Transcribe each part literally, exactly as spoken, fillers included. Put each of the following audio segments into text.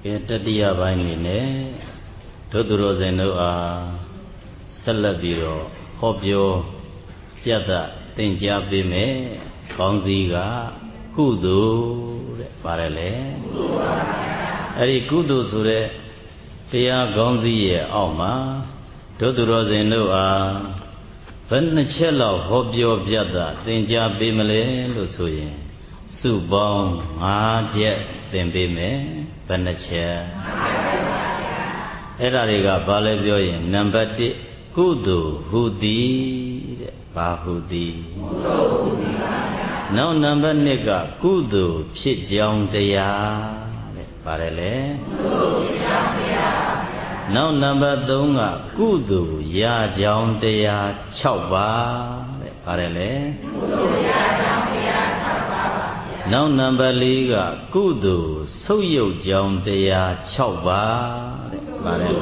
တတိယပိုင်းနေနဲ့တို့သူတော်စင်တို့အားဆက်လက်ပြီးတော့ဟောပြောပြတ်တာသင်ကြားပေးမယ်ကောင်းစီကကုသိုလ်တဲ့ပါတယ်လေအဲ့ဒီကုသိုလ်ဆိုတဲ့တရားကောင်းစီရဲ့အောက်မှာတို့သူတော်စင်တို့အားဘယ်နှချက်လောက်ဟောပြောပြတ်တာသင်ကြားပေးမလဲလို့ဆိုရင်စုပေါင်း၅ချက်သင်ပေးမယ်ဘယ်နှချက်အဲ့ဒါတွေကဘာလဲပြောရင်နံပါတ်တစ်ကုသိုလ်ဟူသည်တဲ့ဘာဟူသည်ကုသိုလ်ဟူသည်ပါဗျာနောက်နံပါတ်နှစ်ကကုသိုလ်ဖြစ်ကြောင်းတရားတဲ့ပါတယ်လေကုသိုလ်ဖြစ်ကြောင်းတရားပါဗျာနောက်နံပါတ်သုံးကကုသိုလ်ရကြောင်းတရား၆ပါးတဲ့ပါတယ်လေကုသိုလ်ရကြောင်းတရား၆ပါးပါဗျာနောက်နံပါတ်လေးကကုသိုလ်ဆုတ်ယုတ်ကြောင်းတရား၆ပါးတဲ့ပါတယ်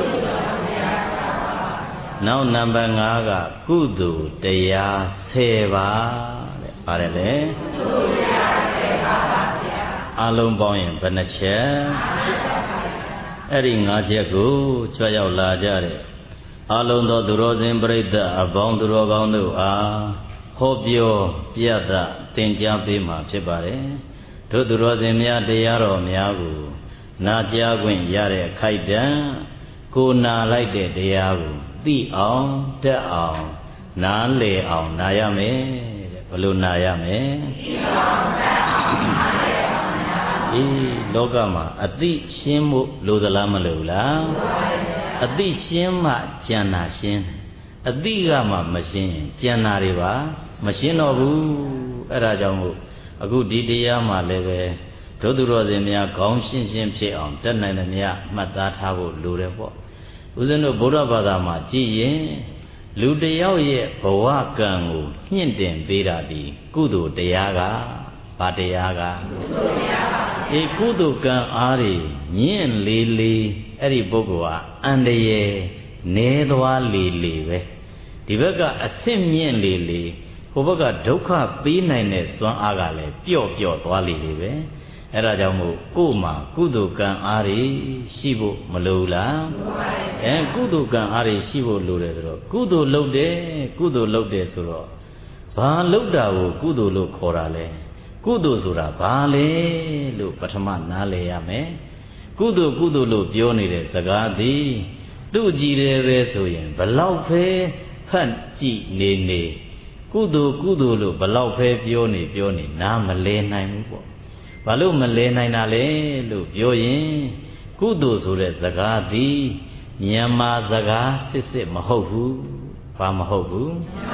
နောက်နံပါတ်၅ကကုသိုလ်တရား၁၀ပါးတဲ့ပါတယ်လေကုသိုလ်တရား၁၀ပါးပါဗျာအလုံးပေါင်းရင်ဘယ်နှချက်အဲ့ဒီ၅ချက်ကိုကြွရောက်လာကြတဲ့အလုံးသောသူတော်စင်ပရိသတ်အပေါင်းသူတော်ကောင်းတို့အားဟောပြောပြသသင်ကြားပေးမှာဖြစ်ပါတယ်တို့သူတော်စင်များတရားတော်များကိုနာကြားခွင့်ရတဲ့အခိုက်တန့်ကိုနာလိုက်တဲ့တရားကိုသိအောင်တက်အောင်နားလည်အောင်နာရမယ်တဲ့ဘယ်လိုနာရမလဲသိအောင်တက်အောင်နားလည်အောင်နားအေးလောကမှာအသိရှင်းဖို့လိုသလားမလိုလားအသိရှင်းမှဉာဏ်နာရှင်းအသိကမှမရှင်းရင်ဉာဏ်နာတွေပါမရှင်းတော့ဘူးအဲ့ဒါကြောင့်မို့အခုဒီတရားမှလည်းပဲဒုသူတော်စင်များခေါင်းရှင်းရှင်းဖြစ်အောင်တက်နိုင်တယ်များမှတ်သားထားဖို့လိုတယ်ပေါ့ဦးဇင်းတို့ဗုဒ္ဓဘာသာမှာကြည်ရင်လူတယောက်ရဲ့ဘဝကံကိုညှင့်တင်ပေးတာဒီကုသိုလ်တရားကဘာတရားကကုသိုလ်တရားပါအေးကုသိုလ်ကံအားတွေညှင့်လေလေအဲ့ဒီပုဂ္ဂိုလ်ဟာအန္တရာယ်နဲသွားလေလေပဲဒီဘက်ကအဆင့်မြင့်လေလေဟိုဘက်ကဒုက္ခပေးနိုင်တဲ့စွမ်းအားကလည်းပျော့ပျော့သွားလေလေပဲအဲ့ဒါကြောင့်မို့ကိုယ်မှာကုသိုလ်ကံအားတွေရှိဖို့မလိုလားအဲကုသိုလ်ကံအားတွေရှိဖို့လိုတယ်ဆိုတော့ကုသိုလ်လုပ်တယ်ကုသိုလ်လုပ်တယ်ဆိုတော့ဘာလုပ်တာကိုကုသိုလ်လို့ခေါ်တာလဲကုသိုလ်ဆိုတာဘာလဲလို့ပထမနားလည်ရမယ်ကုသိုလ်ကုသိုလ်လို့ပြောနေတဲ့စကားသည်သူ့ကြည်တယ်ပဲဆိုရင်ဘလောက်ပဲဖတ်ကြည့်နေနေကုသိုလ်ကုသိုလ်လို့ဘလောက်ပဲပြောနေပြောနေနားမလဲနိုင်ဘူးပေါ့ဘာလို့မလဲနိုင်တာလဲလို့ပြောရင်ကုသိုလ်ဆိုတဲ့စကားသည်မြန်မာစကားစစ်စစ်မဟုတ်ဘူးဘာမဟုတ်ဘူး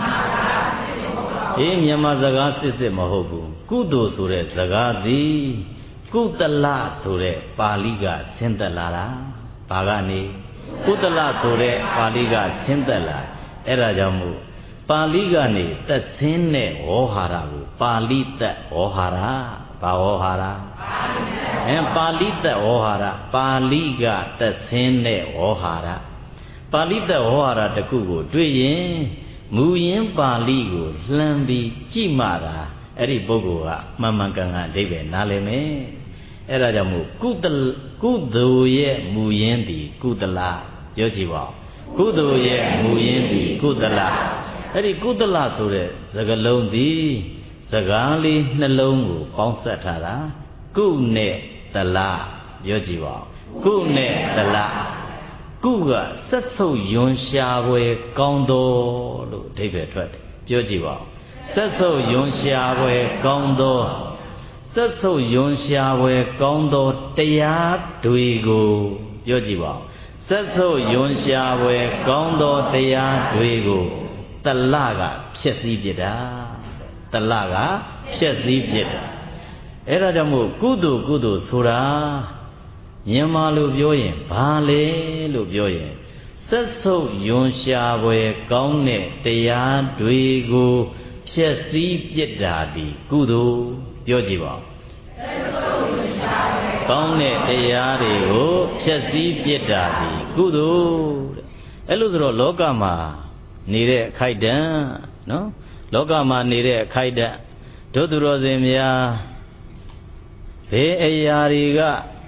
အေးမြန်မာစကားစစ်စစ်မဟုတ်ဘူးကုသိုလ်ဆိုတဲ့စကားသည်ကုသလဆိုတဲ့ပါဠိကဆင်းသက်လာတာဘာကနေကုသလဆိုတဲ့ပါဠိကဆင်းသက်လာအဲ့ဒါကြောင့်မို့ပါဠိကနေသက်ဆင်းတဲ့ဝေါဟာရကိုပါဠိသက်ဝေါဟာရဘာဝေါဟာရအဲပါဠိသက်ဝေါဟာရပါဠိကသက်ဆင်းတဲ့ဝေါဟာရပါဠိသက်ဝေါဟာရတစ်ခုကိုတွေ့ရင်မူရင်းပါဠိကိုလှမ်းပြီးကြည့်မှသာအဲ့ဒီပုဂ္ဂိုလ်ကမှန်မှန်ကန်ကန်အဓိပ္ပာယ်နားလည်မယ်အဲ့ဒါကြောင့်မို့ကုသကုသိုလ်ရဲ့မူရင်းသည်ကုသလပြောကြည့်ပါဦးကုသိုလ်ရဲ့မူရင်းသည်ကုသလအဲ့ဒီကုသလဆိုတဲ့စကားလုံးသည်စကားလေးနှလုံးကိုပေါင်းစပ်ထားတာကုနဲ့တလပြောကြည့်ပါဦးကုနဲ့တလကုကဆက်ဆုပ်ယွန်ရှားပွဲကောင်းတော်လို့အဓိပ္ပာယ်ထွက်တယ်ပြောကြည့်ပါဦးဆက်ဆုပ်ယွန်ရှားပွဲကောင်းတော်ဆက်ဆုပ်ယွန်ရှားပွဲကောင်းတော်တရားတွေကိုပြောကြည့်ပါဦးဆက်ဆုပ်ယွန်ရှားပွဲကောင်းတော်တရားတွေကိုတလကဖြစ်စည်းပြတာတလကဖြစ်စည်းပြတာအဲ့ဒါကြောင့်မို့ကုသိုလ်ကုသိုလ်ဆိုတာမြန်မာလိုပြောရင်ဘာလဲလို့ပြောရင်ဆက်ဆုပ်ယွန်ရှားပွဲကောင်းတဲ့တရားတွေကိုဖြည့်စည်းပြစ်တာဒီကုသိုလ်ပြောကြည့်ပါဦးဆက်ဆုပ်ယွန်ရှားပွဲကောင်းတဲ့တရားတွေကိုဖြည့်စည်းပြစ်တာဒီကုသိုလ်တဲ့အဲ့လိုဆိုတော့လောကမှာနေတဲ့အခိုက်တန့်နော်လောကမှာနေတဲ့အခိုက်တန့်ဒုသူတော်စင်များဘေးအရာတွေကစ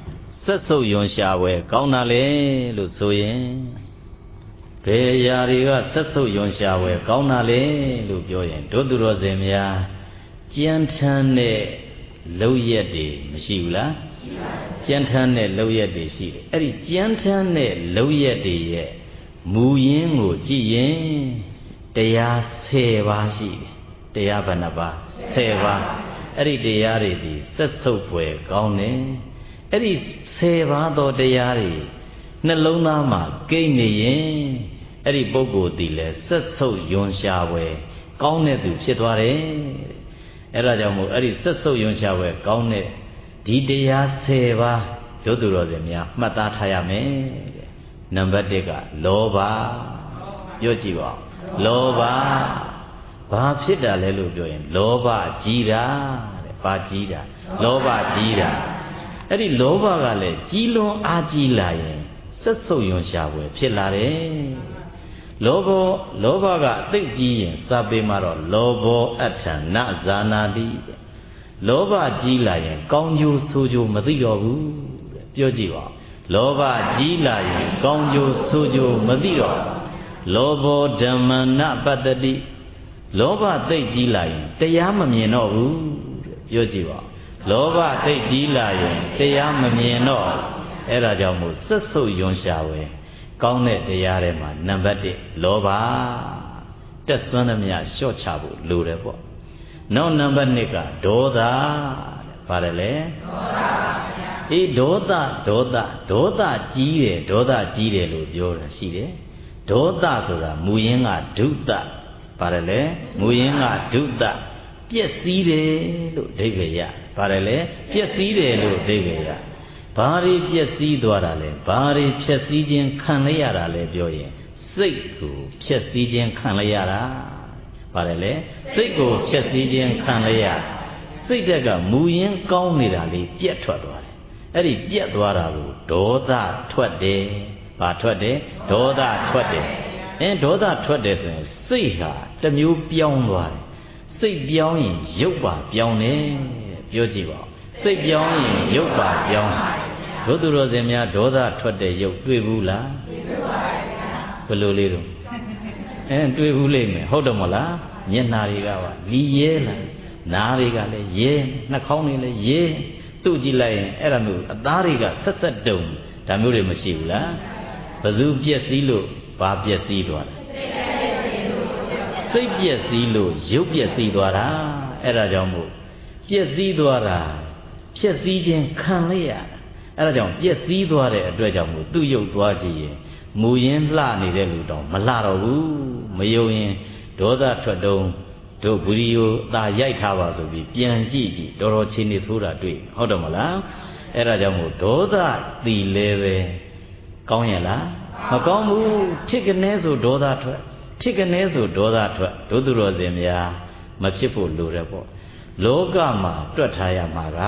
ဆက်ဆုပ်ယွန်ရှာဝဲကောင်းတာလေလို့ဆိုရင်ဘယ်အရာတွေကဆက်ဆုပ်ယွန်ရှာဝဲကောင်းတာလေလို့ပြောရင်တို့သူတော်စင်များကြမ်းထမ်းတဲ့လောက်ရက်တွေမရှိဘူးလားကြမ်းထမ်းတဲ့လောက်ရက်တွေရှိတယ်အဲ့ဒီကြမ်းထမ်းတဲ့လောက်ရက်တွေရဲ့မူရင်းကိုကြည့်ရင်တရားဆယ်ပါးရှိတယ်တရားဘယ်နှပါးဆယ်ပါးအဲ့ဒီတရားတွေဒီဆက်ဆုပ်ဖွယ်ကောင်းတယ်အဲ့ဒီဆယ်ပါးသောတရားတွေနှလုံးသားမှာကိမ့်နေရင်အဲ့ဒီပုဂ္ဂိုလ်ဒီလဲဆက်ဆုပ်ယွန်ရှာဝဲကောင်းတဲ့သူဖြစ်သွားတယ်အဲ့ဒါကြောင့်မို့အဲ့ဒီဆက်ဆုပ်ယွန်ရှာဝဲကောင်းတဲ့ဒီတရားဆယ်ပါးတို့သူတော်စင်များမှတ်သားထားရမယ်တဲ့နံပါတ်တစ်ကလောဘပြောကြည့်ပါလောဘဘာဖြစ်တာလဲလို့ပြောရင်လောဘကြီးတာတဲ့ဘာကြီးတာလောဘကြီးတာအဲ့ဒီလောဘကလည်းကြီးလွန်အားကြီးလာရင်ဆက်ဆုပ်ယွန်ရှာဝဲဖြစ်လာတယ်လောဘလောဘကအသိကြီးရင်စာပေမှာတော့လောဘောအဋ္ဌနဇာနာတိလောဘကြီးလာရင်ကောင်းကျိုးဆိုးကျိုးမသိတော့ဘူးတဲ့ပြောကြည့်ပါလောဘကြီးလာရင်ကောင်းကျိုးဆိုးကျိုးမသိတော့လောဘောဓမ္မနပတ္တိလောဘသိကြီးလာရင်တရားမမြင်တော့ဘူးတဲ့ပြောကြည့်ပါလောဘသိကြီးလာရင်တရားမမြင်တော့အဲ့ဒါကြောင့်မို့ဆက်ဆုပ်ယွန်ရှာဝဲကောင်းတဲ့တရားထဲမှာနံပါတ်တစ်လောဘတက်စွမ်းသမျှလျှော့ချဖို့လိုတယ်ပေါ့နောက်နံပါတ်နှစ်ကဒေါသတဲ့ပါတယ်လေဒေါသပါဗျာအေးဒေါသဒေါသဒေါသကြီးတယ်ဒေါသကြီးတယ်လို့ပြောတာရှိတယ်ဒေါသဆိုတာမူရင်းကဒုသပါတယ်လေမူရင်းကဒုသပျက်စီးတယ်လို့အဓိပ္ပာယ်ရပါတယ်လေပျက်စီးတယ်လို့အဓိပ္ပာယ်ရဘာတွေပျက်စီးသွားတာလဲဘာတွေဖြက်စီးခြင်းခံလိုက်ရတာလဲပြောရင်စိတ်ကိုဖြက်စီးခြင်းခံလိုက်ရတာပါတယ်လေစိတ်ကိုဖြက်စီးခြင်းခံလိုက်ရစိတ်တက်ကမူရင်းကောင်းနေတာလေးပြက်ထွက်သွားတယ်အဲ့ဒီပြက်သွားတာကိုဒေါသထွက်တယ်ဘာထွက်တယ်ဒေါသထွက်တယ်အဲဒေါသထွက်တယ်ဆိုရင်စိတ်ဟာတစ်မျိုးပြောင်းသွားတယ်စိတ်ပြောင်းရင်ရုပ်ပါပြောင်းတယ်ပြောကြည့်ပါစိတ်ပြောင်းရင်ရုပ်ပါပြောင်းတို့သူတော်စင်များဒေါသထွက်တဲ့ရုပ်တွေ့ဘူးလားတွေ့ပါပါဘယ်လိုလေးတော့အဲတွေ့ဘူးလိမ့်မယ်ဟုတ်တယ်မလားမျက်နာတွေကပါလီရဲလာနားတွေကလည်းရဲနှာခေါင်းတွေလည်းရဲသူ့ကြည့်လိုက်ရင်အဲ့ဒါမျိုးအသားတွေကဆက်ဆက်တုံဒါမျိုးတွေမရှိဘူးလားဘယ်သူပြက်စီးလို့ဘာပြက်စီးသွားလဲစိတ်ပြက်စီးလို့ရုပ်ပြက်စီးသွားတာအဲ့ဒါကြောင့်မို့ပြက်စီးသွားတာဖြက်စီးခြင်းခံလိုက်ရအဲ့ဒါကြောင့်ပြက်စီးသွားတဲ့အတွက်ကြောင့်မို့သူ့ရုပ်သွားကြည့်ရင်မူရင်းလှနေတဲ့လူတောင်မလှတော့ဘူးမယုံရင်ဒေါသထွက်တုံးတို့ဗီဒီယိုသာရိုက်ထားပါဆိုပြီးပြန်ကြည့်ကြည့်တော်တော်ချင်းနေဆိုးတာတွေ့ဟုတ်တယ်မလားအဲ့ဒါကြောင့်မို့ဒေါသတည်လဲပဲကောင်းရလားမကောင်းဘူးထစ်ကနေဆိုဒေါသထွက်ထစ်ကနေဆိုဒေါသထွက်တို့သူတော်စင်များမဖြစ်ဖို့လိုတယ်ပေါ့လောကမှာတွက်ထားရမှာက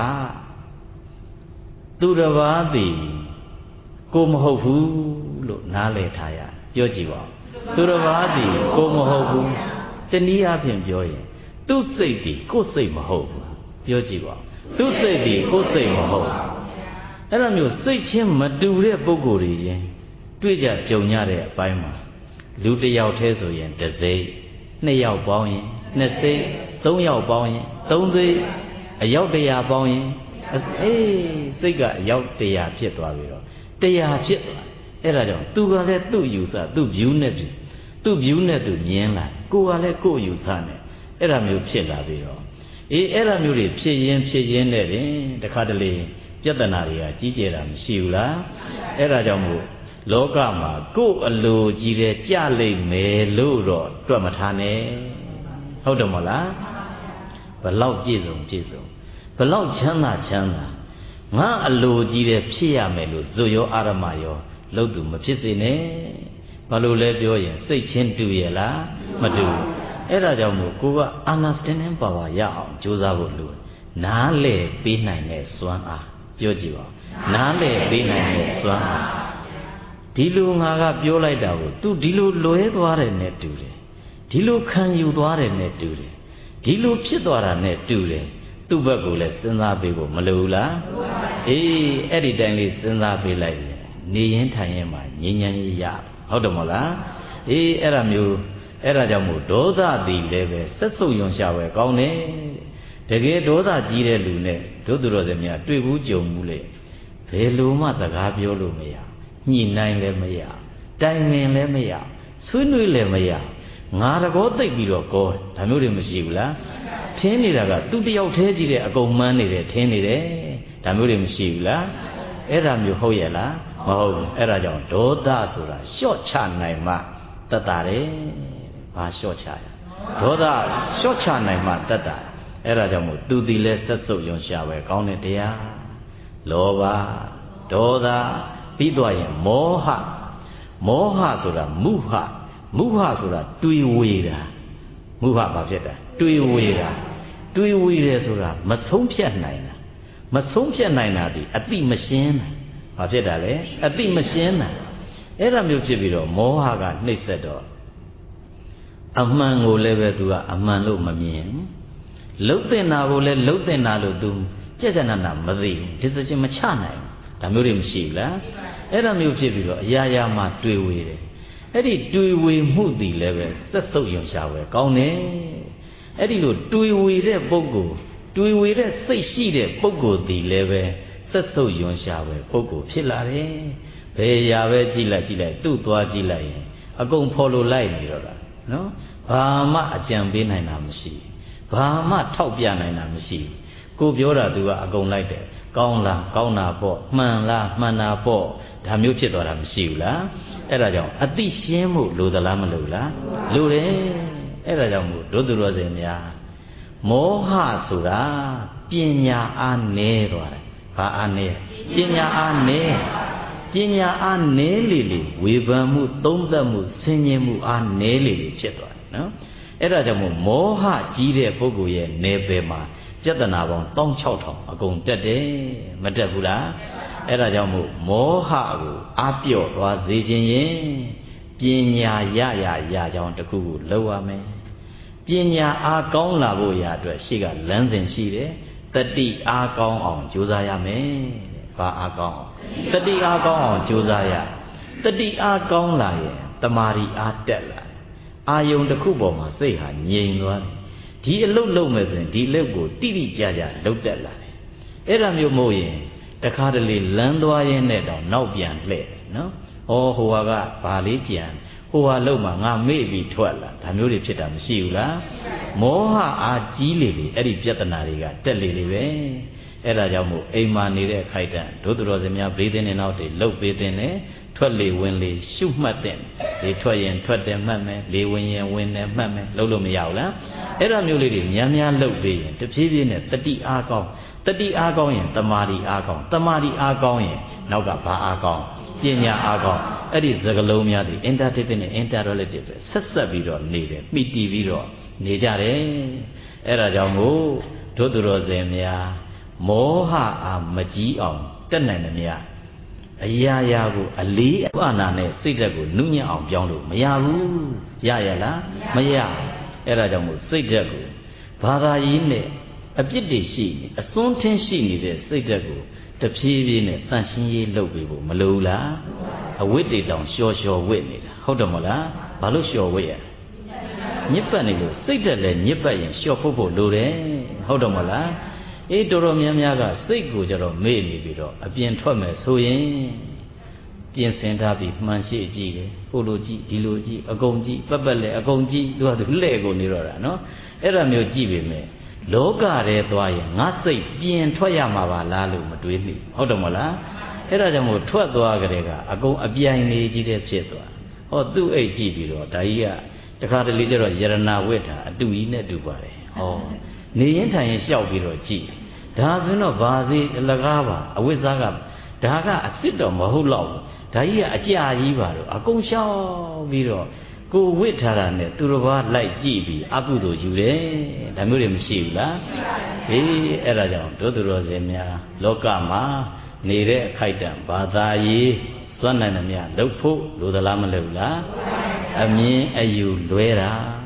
သူတစ်ပါးသည်ကိုမဟုတ်ဘူးလို့နားလည်ထားရပြောကြည့်ပါသူတစ်ပါးသည်ကိုမဟုတ်ဘူးတနည်းအားဖြင့်ပြောရင်သူ့စိတ်သည်ကိုယ်စိတ်မဟုတ်ဘူးပြောကြည့်ပါသူ့စိတ်သည်ကိုယ်စိတ်မဟုတ်အဲ့လိုမျိုးစိတ်ချင်းမတူတဲ့ပုဂ္ဂိုလ်တွေချင်းတွေ့ကြကြုံရတဲ့အပိုင်းမှာလူတစ်ယောက်တည်းဆိုရင်တစ်စိတ်နှစ်ယောက်ပေါင်းရင်နှစ်စိတ်သုံးယောက်ပေါင်းရင်သုံးစိတ်အယောက်တရာပေါင်းရင်အေးစိတ်ကအယောက်တရာဖြစ်သွားပြီတော့တရာဖြစ်သွားအဲ့ဒါကြောင့်သူကလည်းသူ့ယူဆသူ့ view နဲ့ဖြစ်သူ့ view နဲ့သူမြင်လာကိုကလည်းကို့ယူဆနဲ့အဲ့ဒါမျိုးဖြစ်လာပြီတော့အေးအဲ့ဒါမျိုးတွေဖြစ်ရင်းဖြစ်ရင်းနဲ့တင်တခါတလေပြဿနာတွေကကြီးကျယ်တာမရှိဘူးလားအဲ့ဒါကြောင့်မို့လောကမှာကို့အလိုကြီးတဲ့ကြလိမ့်မယ်လို့တော့တွက်မထားနဲ့ဟုတ်တယ်မလားဘလောက်ပြည့်စုံပြည့်စုံဘလောက်ချမ်းသာချမ်းသာငါအလိုကြီးတဲ့ဖြစ်ရမယ်လို့ဇွရောအာရမရောလို့သူမဖြစ်စေနဲ့ဘာလို့လဲပြောရင်စိတ်ချင်းတူရဲ့လားမတူအဲ့ဒါကြောင့်မို့ကိုက understanding power ရအောင်ကြိုးစားဖို့လိုနားလေပေးနိုင်တဲ့စွမ်းအားပြောကြည့်ပါနားလေပေးနိုင်တဲ့စွမ်းအားဒီလိုငါကပြောလိုက်တာကို तू ဒီလိုလွဲသွားတယ်နဲ့တူတယ်ဒီလိုခံယူသွားတယ်နဲ့တူတယ်ဒီလိုဖြစ်သွားတာနဲ့တူတယ်သူ့ဘက်ကိုလည်းစဉ်းစားပေးဖို့မလိုဘူးလားအေးအဲ့ဒီတိုင်းလေးစဉ်းစားပေးလိုက်ရင်နေရင်ထိုင်ရင်မှငြိမ်းချမ်းရေးရဟုတ်တယ်မဟုတ်လားအေးအဲ့ဒါမျိုးအဲ့ဒါကြောင့်မို့ဒေါသသည်လည်းပဲဆက်စုပ်ယွန်ရှာပဲကောင်းတယ်တကယ်ဒေါသကြီးတဲ့လူနဲ့တို့သူတော်စင်များတွေ့ဘူးကြုံဘူးလေဘယ်လိုမှစကားပြောလို့မရညှိနှိုင်းလည်းမရတိုင်ပင်လည်းမရဆွေးနွေးလည်းမရငါတကောသိပ်ပြီးတော့ကောဒါမျိုးတွေမရှိဘူးလားထင်းနေတာကသူတယောက်တည်းကြည့်တဲ့အကုန်မှန်းနေတယ်ထင်းနေတယ်ဒါမျိုးတွေမရှိဘူးလားအဲ့ဒါမျိုးဟုတ်ရဲ့လားမဟုတ်ဘူးအဲ့ဒါကြောင့်ဒေါသဆိုတာလျှော့ချနိုင်မှတတ်တာတယ်ဘာလျှော့ချရဒေါသလျှော့ချနိုင်မှတတ်တာအဲ့ဒါကြောင့်မို့သူဒီလဲဆက်စုပ်ယွန်ရှာပဲကောင်းတဲ့တရားလောဘဒေါသပြီးသွားရင်မောဟမောဟဆိုတာမုဟမုဟဆိုတာတွေးဝေတာမုဟဘာဖြစ်တာတွေးဝေတာတွေးဝေတယ်ဆိုတာမဆုံးဖြတ်နိုင်တာမဆုံးဖြတ်နိုင်တာဒီအတိမရှင်းတာဘာဖြစ်တာလဲအတိမရှင်းတာအဲ့ဒါမျိုးဖြစ်ပြီးတော့မောဟကနှိပ်စက်တော့အမှန်ကိုလည်းပဲသူကအမှန်လို့မမြင်လှုပ်တင်တာကိုလည်းလှုပ်တင်တာလို့သူကြက်ကြနနာမသိဘူးဒီစချင်းမချနိုင်ဘူးဒါမျိုးတွေမရှိဘူးလားအဲ့ဒါမျိုးဖြစ်ပြီးတော့အရာရာမှာတွေးဝေတယ်အဲ့ဒီတွေးဝေမှုတည်လည်းပဲဆက်စုပ်ယွန်ရှာပဲကောင်းတယ်အဲ့ဒီလိုတွေးဝေတဲ့ပုဂ္ဂိုလ်တွေးဝေတဲ့စိတ်ရှိတဲ့ပုဂ္ဂိုလ်တည်လည်းပဲဆက်စုပ်ယွန်ရှာပဲပုဂ္ဂိုလ်ဖြစ်လာတယ်ဘယ်ရာပဲကြည့်လိုက်ကြည့်လိုက်သူ့သွားကြည့်လိုက်ရင်အကုန်ဖော်လို့လိုက်နေတော့တာနော်ဘာမှအကြံပေးနိုင်တာမရှိဘာမှထောက်ပြနိုင်တာမရှိကိုပြောတာသူကအကုန်လိုက်တယ်ကောင်းလားကောင်းတာပေါ့မှန်လားမှန်တာပေါ့ဒါမျိုးဖြစ်သွားတာမရှိဘူးလားအဲ့ဒါကြောင့်အသိရှင်းမှုလိုသလားမလိုလားလိုတယ်အဲ့ဒါကြောင့်မို့ဒုသူတော်စင်များမောဟဆိုတာပညာအားနည်းသွားတယ်ဘာအားနည်းပညာအားနည်းပညာအားနည်းလေလေဝေဖန်မှုသုံးသပ်မှုဆင်ញင်မှုအားနည်းလေလေဖြစ်သွားတယ်နော်အဲ့ဒါကြောင့်မို့မောဟကြီးတဲ့ပုဂ္ဂိုလ်ရဲ့နယ်ပယ်မှာပြဿနာပေါင်း၁၆ထောင်အကုန်တက်တယ်မတက်ဘူးလားအဲ့ဒါကြောင့်မို့မောဟကိုအားပြော့သွားစေခြင်းရင်ပညာရရရကြောင်းတစ်ခုခုလုပ်ရမယ်ပညာအားကောင်းလာဖို့ရာအတွက်ရှေ့ကလမ်းစဉ်ရှိတယ်တတိအားကောင်းအောင်ကြိုးစားရမယ်ဘာအားကောင်းအောင်တတိအားကောင်းအောင်ကြိုးစားရတတိအားကောင်းလာရင်တမာရီအားတက်လာအာယုံတစ်ခုပေါ်မှာစိတ်ဟာငြိမ်သွားတယ်ဒီအလုတ်လုံးမယ်ဆိုရင်ဒီအလုတ်ကိုတိတိကျကျလုတ်တက်လာတယ်အဲ့ဒါမျိုးမဟုတ်ရင်တခါတလေလမ်းသွားရင်းနဲ့တော့နောက်ပြန်လှည့်တယ်နော်ဩဟိုဟာကဘာလေးပြန်ဟိုဟာလုံးမှာငါမေ့ပြီးထွက်လာဒါမျိုးတွေဖြစ်တာမရှိဘူးလားမောဟအားကြီးလေလေအဲ့ဒီပြဿနာတွေကတက်လေလေပဲအဲ့ဒါကြောင့်မို့အိမ်မှာနေတဲ့အခိုက်အတန့်ဒုသတော်စင်များဘေးသိနေနောက်တွေလှုပ်ပေးတဲ့နဲ့ထွက်လေဝင်လေရှုမှတ်တဲ့လေထွက်ရင်ထွက်တယ်မှတ်မယ်လေဝင်ရင်ဝင်တယ်မှတ်မယ်လှုပ်လို့မရဘူးလားအဲ့ဒါမျိုးလေးတွေများများလှုပ်ပေးရင်တဖြည်းဖြည်းနဲ့တတိအားကောင်းတတိအားကောင်းရင်တမာတိအားကောင်းတမာတိအားကောင်းရင်နောက်ကဘာအားကောင်းပညာအားကောင်းအဲ့ဒီစကလုံးများတွေ interactive နဲ့ interrelative ပဲဆက်ဆက်ပြီးတော့နေတယ်မိတီပြီးတော့နေကြတယ်အဲ့ဒါကြောင့်မို့ဒုသူတော်စင်များမောဟအားမကြီးအောင်တက်နိုင်တယ်များအရာရာကိုအလေးအပါနာနဲ့စိတ်ဓာတ်ကိုနုညံ့အောင်ပြောင်းလို့မရဘူးရရလားမရအဲ့ဒါကြောင့်မို့စိတ်ဓာတ်ကိုဘာသာရေးနဲ့အပြစ်တွေရှိနေအစွန်းထင်းရှိနေတဲ့စိတ်ဓာတ်ကိုတဖြည်းဖြည်းနဲ့တန့်ရှင်းရေးလုပ်ပေးဖို့မလိုဘူးလားအဝိတ္တေတောင်လျှော်လျှော်ဝိနေတာဟုတ်တယ်မလားဘာလို့လျှော်ဝိရညစ်ပတ်နေလို့စိတ်ဓာတ်လည်းညစ်ပတ်ရင်လျှော်ဖို့ဖို့လိုတယ်ဟုတ်တယ်မလားအေးတော်တော်များများကစိတ်ကိုကြတော့မေ့နေပြီးတော့အပြင်ထွက်မယ်ဆိုရင်ပြင်ဆင်ထားပြီးမှန်ရှိကြည့်တယ်ဟိုလိုကြည့်ဒီလိုကြည့်အကုန်ကြည့်ပက်ပက်လဲအကုန်ကြည့်သူကသူလှဲ့ကိုနေတော့တာနော်အဲ့ဒါမျိုးကြည့်ပေမဲ့လောကထဲသွားရင်ငါစိတ်ပြင်ထွက်ရမှာပါလားလို့မတွေးမိဟုတ်တယ်မလားအဲ့ဒါကြောင့်မို့ထွက်သွားကြတဲ့ကအကုန်အပြိုင်နေကြီးတဲ့ဖြစ်သွားဟောသူ့အိတ်ကြည့်ပြီးတော့ဒါကြီးကတခါတလေကျတော့ယရနာဝိတ္တာအတူကြီးနဲ့တူပါတယ်ဟောနေရင်ထိုင်ရင်လျှောက်ပြီးတော့ကြည့်ဒါဆိုရင်တော့ဘာသေးအလကားပါအဝိဇ္ဇာကဒါကအစ်စ်တော့မဟုတ်တော့ဘူးဒါကြီးကအကြာကြီးပါတော့အကုန်လျှောက်ပြီးတော့ကိုဝိထားတာနဲ့သူတစ်ပါးလိုက်ကြည့်ပြီးအကုသိုလ်ယူတယ်ဒါမျိုးတွေမရှိဘူးလားအေးအဲ့ဒါကြောင့်ဒုသူတော်စင်များလောကမှာနေတဲ့အခိုက်အတန့်ဘာသာရေးစွမ်းနိုင်သမျှလုပ်ဖို့လိုသလားမလိုဘူးလားအမြင်အယူလွဲတာတဲ့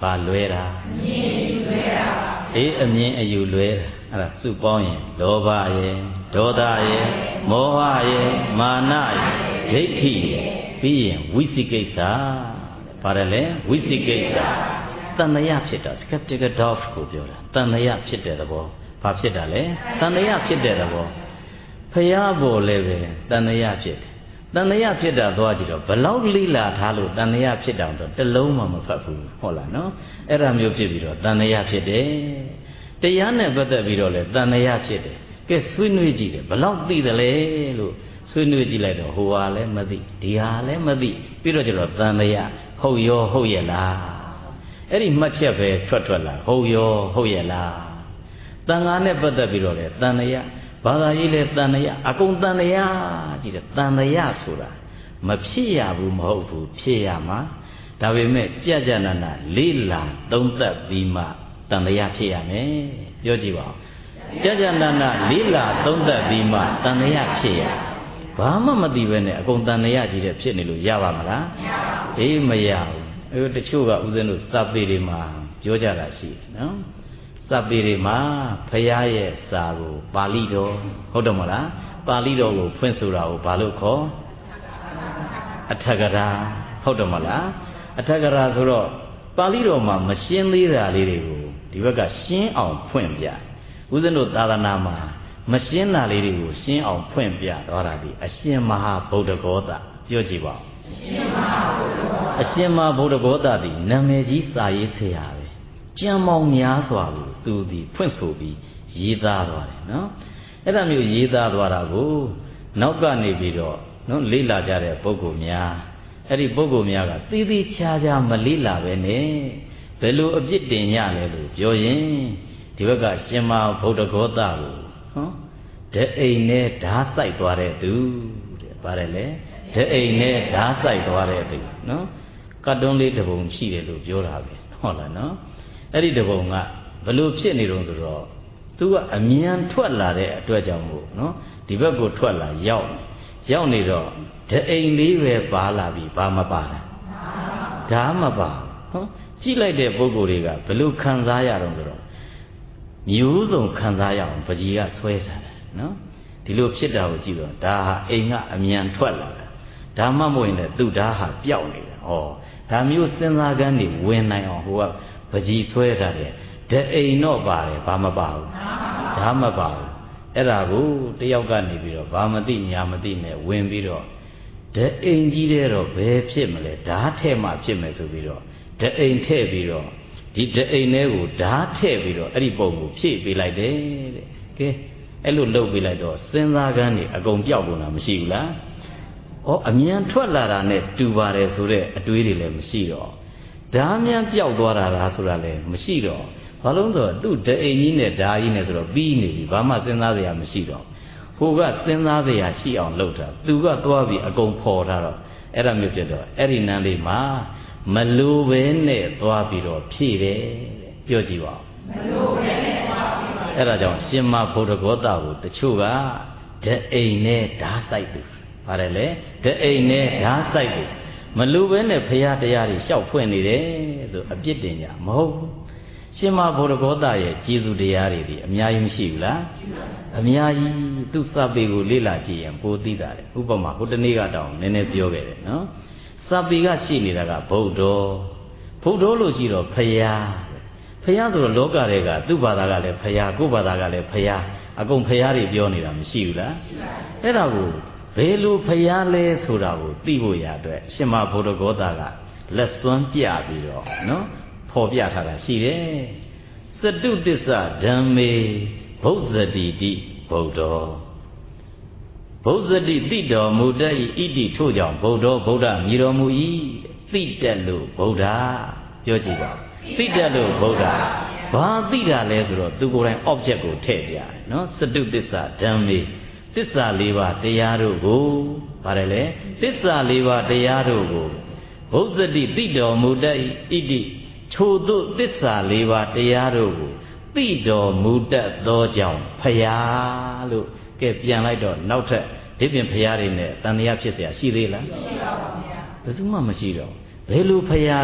ဘာလွဲတာအမြင်အယူလွဲတာပါအေးအမြင်အယူလွဲတာအဲ့ဒါစုပေါင်းရင်လောဘရဲ့ဒေါသရဲ့မောဟရဲ့မာနရဲ့ဒိဋ္ဌိရဲ့ပြီးရင်ဝိသိကိစ္စပါတယ်လေဝိသိကိစ္စတဏှာဖြစ်တာ skeptical doubt ကိုပြောတာတဏှာဖြစ်တဲ့သဘောဘာဖြစ်တာလဲတဏှာဖြစ်တဲ့သဘောဖရာပေါ်လည်းပဲတဏှာဖြစ်တယ်တဏှာဖြစ်တာသွားကြည့်တော့ဘလောက်လိလာထားလို့တဏှာဖြစ်တောင်တော့တစ်လုံးမှမဖတ်ဘူးဟုတ်လားနော်အဲ့ဒါမျိုးဖြစ်ပြီးတော့တဏှာဖြစ်တယ်တရားနဲ့ပတ်သက်ပြီးတော့လေတဏှာဖြစ်တယ်ကဲဆွေးနွေးကြည့်တယ်ဘလောက်သိတယ်လဲလို့ဆွေးနွေးကြည့်လိုက်တော့ဟိုဟာလည်းမသိဒီဟာလည်းမသိပြီးတော့ကျတော့တန်တရားဟုတ်ရောဟုတ်ရဲ့လားအဲ့ဒီမှတ်ချက်ပဲထွက်ထွက်လာဟုတ်ရောဟုတ်ရဲ့လားတန်ခါနဲ့ပတ်သက်ပြီးတော့လေတန်တရားဘာသာရေးလဲတန်တရားအကုန်တန်တရားကြည့်တယ်တန်တရားဆိုတာမဖြစ်ရဘူးမဟုတ်ဘူးဖြစ်ရမှာဒါပေမဲ့ကြကြနာနာလေးလာသုံးသက်ပြီးမှတန်တရားဖြစ်ရမယ်ပြောကြည့်ပါဦးကြကြနာနာလေးလာသုံးသက်ပြီးမှတန်တရားဖြစ်ရဘာမှမသိပဲနဲ့အကုန်တန်တရားကြီးတဲ့ဖြစ်နေလို့ရပါမလားမရပါဘူးအေးမရဘူးအဲတချို့ကဦးဇင်းတို့စာပေတွေမှာပြောကြတာရှိတယ်နော်စာပေတွေမှာဖရာရဲ့စာကိုပါဠိတော်ဟုတ်တယ်မလားပါဠိတော်ကိုဖွင့်ဆိုတာကိုဘာလို့ခေါ်အထကရာဟုတ်တယ်မလားအထကရာဆိုတော့ပါဠိတော်မှာမရှင်းသေးတာလေးတွေကိုဒီဘက်ကရှင်းအောင်ဖွင့်ပြဦးဇင်းတို့သာသနာမှာမရှင်းတာလေးတွေကိုရှင်းအောင်ဖွင့်ပြသွားတာဒီအရှင်မဟာဗုဒ္ဓဂောသပြောကြည့်ပါဦးအရှင်မဟာဗုဒ္ဓဂောသသည်နာမည်ကြီးစာရေးဆရာပဲကြံမောင်များစွာကိုသူသည်ဖွင့်ဆိုပြီးရေးသားသွားတယ်နော်အဲ့ဒါမျိုးရေးသားသွားတာကိုနောက်ကနေပြီးတော့နော်လေ့လာကြတဲ့ပုဂ္ဂိုလ်များအဲ့ဒီပုဂ္ဂိုလ်များကသီးသီးခြားခြားမလေ့လာပဲနဲ့ဘယ်လိုအပြစ်တင်ရလဲလို့ပြောရင်ဒီဘက်ကရှင်မဗုဒ္ဓဂောသကိုဟောတအိမ်နဲ့ဓာတ်စိုက်သွားတဲ့သူတဲ့ပါတယ်လေတအိမ်နဲ့ဓာတ်စိုက်သွားတဲ့သူနော်ကတ်တွန်းလေးတစ်ပုံရှိတယ်လို့ပြောတာပဲဟုတ်လားနော်အဲ့ဒီတစ်ပုံကဘလို့ဖြစ်နေတုံးဆိုတော့သူကအမြန်ထွက်လာတဲ့အတွက်ကြောင့်မို့နော်ဒီဘက်ကိုထွက်လာရောက်ရောက်နေတော့တအိမ်လေးပဲပါလာပြီဘာမပါလဲဓာတ်မပါဟောကြည့်လိုက်တဲ့ပုံကိုယ်တွေကဘလို့ခံစားရတော့ဆိုတော့မျိုးစုံခံစားရအောင်ပကြီးကဆွဲထားတယ်နော်ဒီလိုဖြစ်တာကိုကြည့်တော့ဒါဟာအိမ်ကအမြန်ထွက်လာတာဒါမှမဟုတ်ရင်လည်းသူ့ဓာတ်ဟာပျောက်နေတာဩဒါမျိုးစဉ်းစားကန်းနေဝင်နိုင်အောင်ဟိုကပကြီးဆွဲထားတယ်ဓအိမ်တော့ပါတယ်ဘာမပါဘူးဓာတ်မပါဘူးအဲ့ဒါကိုတယောက်ကနေပြီးတော့ဘာမသိညာမသိနဲ့ဝင်ပြီးတော့ဓအိမ်ကြီးတဲ့တော့ဘယ်ဖြစ်မလဲဓာတ်ထဲမှာဖြစ်မယ်ဆိုပြီးတော့ဓအိမ်ထည့်ပြီးတော့ဒီဓအိမ်ထဲကိုဓာတ်ထည့်ပြီးတော့အဲ့ဒီပုံကိုဖြည့်ပေးလိုက်တယ်တဲ့ကဲအဲ့လိုလုပ်ပေးလိုက်တော့စဉ်းစားကန်းနေအကုန်ပြောက်ကုန်တာမရှိဘူးလားဩအမြန်ထွက်လာတာနဲ့တူပါတယ်ဆိုတဲ့အတွေးတွေလည်းမရှိတော့ဓာတ်မြန်ပြောက်သွားတာလားဆိုတာလည်းမရှိတော့ဘာလို့ဆိုတော့သူ့ဓအိမ်ကြီးနဲ့ဓာတ်ကြီးနဲ့ဆိုတော့ပြီးနေပြီဘာမှစဉ်းစားစရာမရှိတော့ဟိုကစဉ်းစားစရာရှိအောင်လုပ်တာသူကသွားပြီးအကုန်ဖော်ထားတော့အဲ့ဒါမျိုးဖြစ်တော့အဲ့ဒီနန်းလေးမှာမလိုပဲနဲ့သွားပြီးတော့ဖြည့်တယ်တဲ့ပြောကြည့်ပါဦးမလိုပဲနဲ့သွားပြီးတော့အဲ့ဒါကြောင့်ရှင်မဗုဒ္ဓဂောသကိုတချို့ကဓအိမ်နဲ့ဓာတ်စိုက်သူပါတယ်လေဓအိမ်နဲ့ဓာတ်စိုက်သူမလိုပဲနဲ့ဖရာတရားတွေလျှောက်ဖွင့်နေတယ်ဆိုအပြစ်တင်ကြမဟုတ်ဘူးရှင်မဗုဒ္ဓဂောသရဲ့ကျေးဇူးတရားတွေဒီအများကြီးမရှိဘူးလားအများကြီးသူ့စာပေကိုလေ့လာကြည့်ရင်ပိုသိတာလေဥပမာဟိုတနေ့ကတောင်နည်းနည်းပြောခဲ့တယ်နော်စာပေကရှိနေတာကဗုဒ္ဓဗုဒ္ဓလို့ရှိတော့ဖရာဖရာဆိုတော့လောကတွေကသူ့ဘာသာကလည်းဖရာကိုယ့်ဘာသာကလည်းဖရာအကုန်ဖရာတွေပြောနေတာမရှိဘူးလားအဲ့ဒါကိုဘယ်လိုဖရာလဲဆိုတာကိုသိဖို့ရအတွက်ရှင်မဗုဒ္ဓဂောသကလက်စွမ်းပြပြီးတော့နော်ဖော်ပြထားတာရှိတယ်စတုတ္တစ္စဓမ္မေဘုဇ္ဇတိတိဗုဒ္ဓောဘုဇ္ဇတိတိတော်မူတတ်၏ဣတိထို့ကြောင့်ဗုဒ္ဓောဗုဒ္ဓမြည်တော်မူ၏သိတတ်လို့ဗုဒ္ဓပြောကြည့်ပါသိတတ်လို့ဗုဒ္ဓဘာသိတာလဲဆိုတော့သူကိုယ်တိုင် object ကိုထည့်ပြတယ်နော်စတုတ္တစ္စဓမ္မေသစ္စာလေးပါးတရားတို့ကိုပါတယ်လေသစ္စာလေးပါးတရားတို့ကိုဘုဇ္ဇတိသိတော်မူတတ်၏ဣတိထိုသို့သစ္စာလေးပါးတရားတို့ကိုသိတော်မူတတ်သောကြောင့်ဖယားလို့ကဲပြန်လိုက်တော့နောက်ထပ်ဒီပြင်ဖယားတွေနဲ့တန်တရားဖြစ်เสียရှိသေးလားမရှိပါဘူးဗျာဘယ်သူမှမရှိတော့ဘယ်လိုဖယားတော့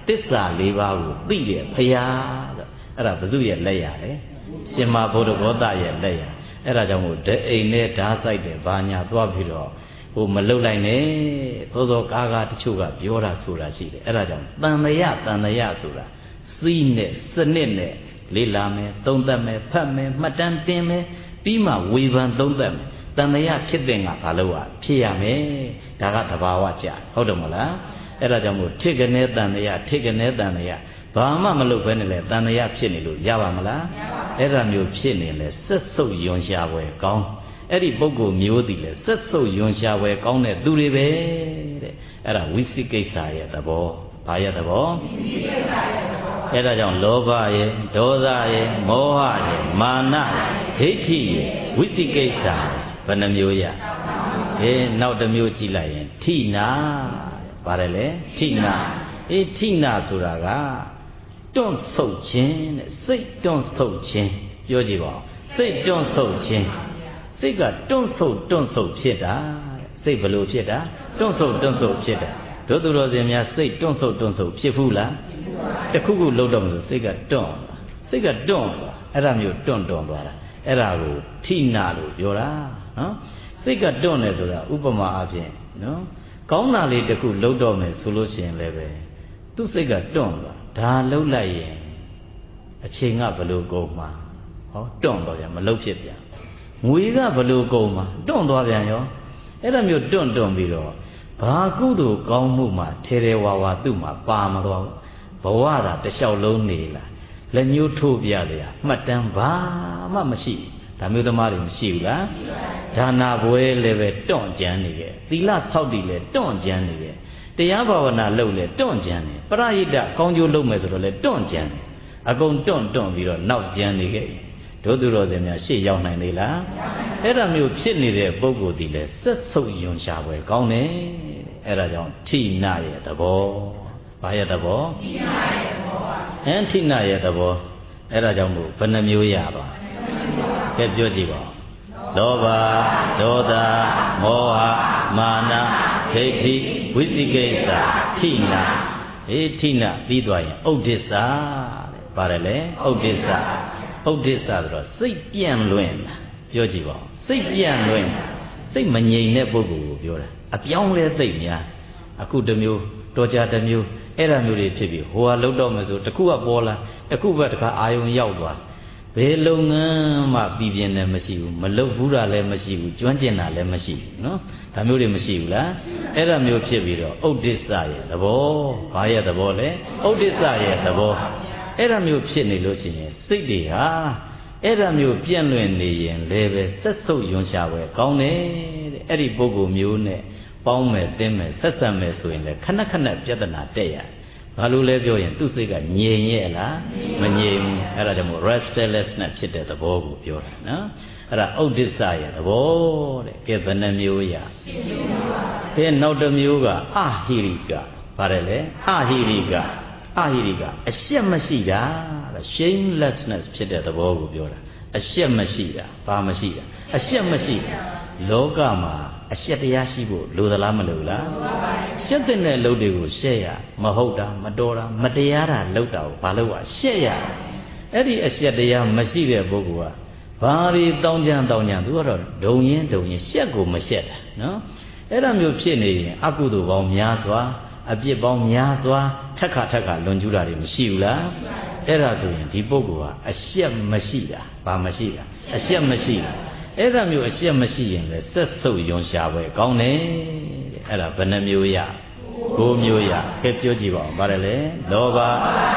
တစ္ဆာလေးပါးကိုသိတယ်ဖရာဆိုအဲ့ဒါဘုသူရဲ့လက်ရလေရှင်မဘုဒ္ဓဘောဓရဲ့လက်ရအဲ့ဒါကြောင့်မို့ဒအိမ်နဲ့ဓာတ်ဆိုင်တယ်ဘာညာသွားပြီးတော့ဟိုမလုတ်လိုက်နဲ့စောစောကားကားတချို့ကပြောတာဆိုတာရှိတယ်အဲ့ဒါကြောင့်တန်လျတန်လျဆိုတာစီးနဲ့စနစ်နဲ့လေးလာမယ်သုံးသပ်မယ်ဖတ်မယ်မှတ်တမ်းတင်မယ်ပြီးမှဝေဖန်သုံးသပ်မယ်တန်လျဖြစ်တဲ့ငါဘာလို့ ਆ ဖြစ်ရမယ်ဒါကသဘာဝကြဟုတ်တယ်မလားအဲ့ဒါကြောင့်မို့ထိကနေတန်လျထိကနေတန်လျဘာမှမလုပ်ဘဲနဲ့လေတန်လျဖြစ်နေလို့ရပါမလားအဲ့ဒါမျိုးဖြစ်နေလေစက်ဆုပ်ယွန်ရှာပွဲကောင်းအဲ့ဒီပုဂ္ဂိုလ်မျိုးတည်လေစက်ဆုပ်ယွန်ရှာပွဲကောင်းတဲ့သူတွေပဲတဲ့အဲ့ဒါဝိသိကိစ္စရဲ့သဘောဘာရဲ့သဘောဝိသိကိစ္စရဲ့သဘောအဲ့ဒါကြောင့်လောဘရဲ့ဒေါသရဲ့မောဟရဲ့မာနဒိဋ္ဌိရဲ့ဝိသိကိစ္စဘယ်နှမျိုးရအေးနောက်တစ်မျိုးကြည့်လိုက်ရင်ထိနာပါတယ်လေထိနာအေးထိနာဆိုတာကတွန့်ဆုတ်ခြင်းတဲ့စိတ်တွန့်ဆုတ်ခြင်းပြောကြည့်ပါဦးစိတ်တွန့်ဆုတ်ခြင်းစိတ်ကတွန့်ဆုတ်တွန့်ဆုတ်ဖြစ်တာစိတ်ဘယ်လိုဖြစ်တာတွန့်ဆုတ်တွန့်ဆုတ်ဖြစ်တာတို့သူတော်စင်များစိတ်တွန့်ဆုတ်တွန့်ဆုတ်ဖြစ်ဘူးလားတခုခုလုံးတော့မဆိုစိတ်ကတွန့်စိတ်ကတွန့်အဲ့ဒါမျိုးတွန့်တွန့်သွားတာအဲ့ဒါကိုထိနာလို့ပြောတာနော်စိတ်ကတွန့်တယ်ဆိုတာဥပမာအဖြစ်နော်ကောင်းတာလေးတခုလုံးတော့မယ်ဆိုလို့ရှိရင်လည်းပဲသူ့စိတ်ကတွန့်သွားဒါလှုပ်လိုက်ရင်အချိန်ကဘလို့ကုန်မှာဟောတွန့်သွားပြန်မလှုပ်ဖြစ်ပြန်ငွေကဘလို့ကုန်မှာတွန့်သွားပြန်ရောအဲ့ဒါမျိုးတွန့်တွန့်ပြီးတော့ဘာကုသိုလ်ကောင်းမှုမှထဲထဲဝါဝါသူ့မှာပါမသွားဘူးဘဝသာတစ်လျှောက်လုံးနေလာလက်ညှိုးထိုးပြတယ်မှတ်တမ်းဘာမှမရှိဒါမျိုးသမားတွေမရှိဘူးလားဒါနာပွဲလည်းပဲတွန့်ကြမ်းနေရဲ့သီလဆောက်တည်လည်းတွန့်ကြမ်းနေရဲ့တရားဘာဝနာလုပ်လည်းတွန့်ကြမ်းနေပရိဟိတကောင်းကျိုးလုပ်မယ်ဆိုတော့လည်းတွန့်ကြမ်းနေအကုန်တွန့်တွန့်ပြီးတော့နောက်ကြမ်းနေခဲ့တို့သူတော်စင်များရှေ့ရောက်နိုင်လေလားအဲ့ဒါမျိုးဖြစ်နေတဲ့ပုဂ္ဂိုလ်ဒီလဲစက်ဆုပ်ယွန်ရှာပွဲကောင်းတယ်အဲ့ဒါကြောင့်ထိနာရဲ့သဘောဘာရဲ့သဘောထိနာရဲ့သဘောဟမ်ထိနာရဲ့သဘောအဲ့ဒါကြောင့်မို့ဘယ်နှမျိုးရပါကဲပြောကြည့်ပါလောဘဒေါသမောဟမာနဒိဋ္ဌိဝိသိကိစ္စထိနာအေးထိနာပြီးသွားရင်ဥဒ္ဒစ္စတဲ့ပါတယ်လေဥဒ္ဒစ္စဥဒ္ဒစ္စဆိုတော့စိတ်ပြန့်လွင့်ပြောကြည့်ပါဦးစိတ်ပြန့်လွင့်စိတ်မငြိမ်တဲ့ပုဂ္ဂိုလ်ကိုပြောတာအပြောင်းလဲသိပ်များအခုတစ်မျိုးတော်ကြတစ်မျိုးအဲ့ဒါမျိုးတွေဖြစ်ပြီးဟိုဟာလှုပ်တော့မယ်ဆိုတခုကပေါ်လာတခုပဲတခါအာယုံရောက်သွားဘယ်လုပ်ငန်းမှပြည်ပြင်းလည်းမရှိဘူးမလုပ်ဘူးတာလည်းမရှိဘူးကျွမ်းကျင်တာလည်းမရှိဘူးနော်ဒါမျိုးတွေမရှိဘူးလားအဲ့ဒါမျိုးဖြစ်ပြီးတော့ဥဒ္ဒစ္စရဲ့သဘောဘာရဲ့သဘောလဲဥဒ္ဒစ္စရဲ့သဘောအဲ့ဒါမျိုးဖြစ်နေလို့ရှိရင်စိတ်တွေဟာအဲ့ဒါမျိုးပြန့်လွင့်နေရင်လည်းပဲဆက်ဆုပ်ယွန်ရှာပဲကောင်းတယ်တဲ့အဲ့ဒီပုဂ္ဂိုလ်မျိုးနဲ့ပေါင်းမယ်တင်းမယ်ဆက်ဆံမယ်ဆိုရင်လည်းခဏခဏပြဿနာတက်ရဘာလို့လဲပြောရင်သူ့စိတ်ကငြိမ်ရဲ့လားမငြိမ်ဘူးအဲ့ဒါကြောင့်မို့ restlessness ဖြစ်တဲ့သဘောကိုပြောတာနော်အဲ့ဒါဥဒ္ဒစ္စရဲ့သဘောတဲ့ကဲဘယ်နှမျိုးရကဲနောက်တစ်မျိုးကအဟိရိကပါတယ်လေအဟိရိကအဟိရိကအရှက်မရှိတာ shamelessness ဖြစ်တဲ့သဘောကိုပြောတာအရှက်မရှိတာဘာမရှိတာအရှက်မရှိတာလောကမှာအရှက်တရားရှိဖို့လိုသလားမလိုလားရှက်တဲ့လုပ်တွေကိုရှက်ရမဟုတ်တာမတော်တာမတရားတာလုပ်တာကိုဘာလို့ကရှက်ရအဲ့ဒီအရှက်တရားမရှိတဲ့ပုဂ္ဂိုလ်ကဘာတွေတောင်းကြမ်းတောင်းကြမ်းသူကတော့ဒုံရင်ဒုံရင်ရှက်ကိုမရှက်တာနော်အဲ့ဒါမျိုးဖြစ်နေရင်အကုသိုလ်ပေါင်းများစွာအပြစ်ပေါင်းများစွာထက်ခါထက်ခါလွန်ကျူးတာတွေမရှိဘူးလားအဲ့ဒါဆိုရင်ဒီပုဂ္ဂိုလ်ဟာအရှက်မရှိတာဘာမရှိတာအရှက်မရှိတာအဲ့ဒါမျိုးအရှက်မရှိရင်လည်းဆက်ဆုပ်ယွန်ရှာပဲကောင်းတယ်တဲ့အဲ့ဒါဘယ်နှမျိုးရကိုးမျိုးရကဲပြောကြည့်ပါဦးဗါတယ်လေလောဘ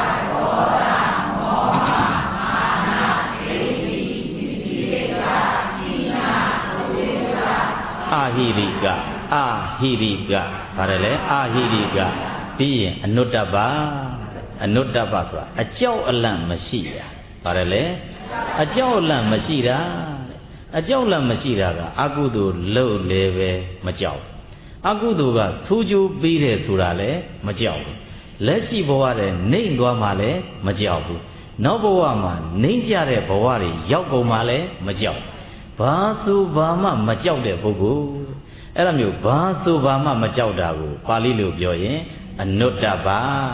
အာဟိရိကအာဟိရိကဗါတယ်လေအာဟိရိကပြီးရင်အနုတ္တပအနုတ္တပဆိုတာအကြောက်အလန့်မရှိတာဗါတယ်လေအကြောက်အလန့်မရှိတာအကြောက်လန့်မရှိတာကအကုသိုလ်လုပ်လေပဲမကြောက်အကုသိုလ်ကဆိုးကျိုးပေးတယ်ဆိုတာလည်းမကြောက်ဘူးလက်ရှိဘဝတဲ့နှိမ့်သွားမှလည်းမကြောက်ဘူးနောက်ဘဝမှာနှိမ့်ကြတဲ့ဘဝတွေရောက်ကုန်မှလည်းမကြောက်ဘာဆိုဘာမှမကြောက်တဲ့ပုဂ္ဂိုလ်အဲ့လိုမျိုးဘာဆိုဘာမှမကြောက်တာကိုပါဠိလိုပြောရင်အနုတ္တပတဲ့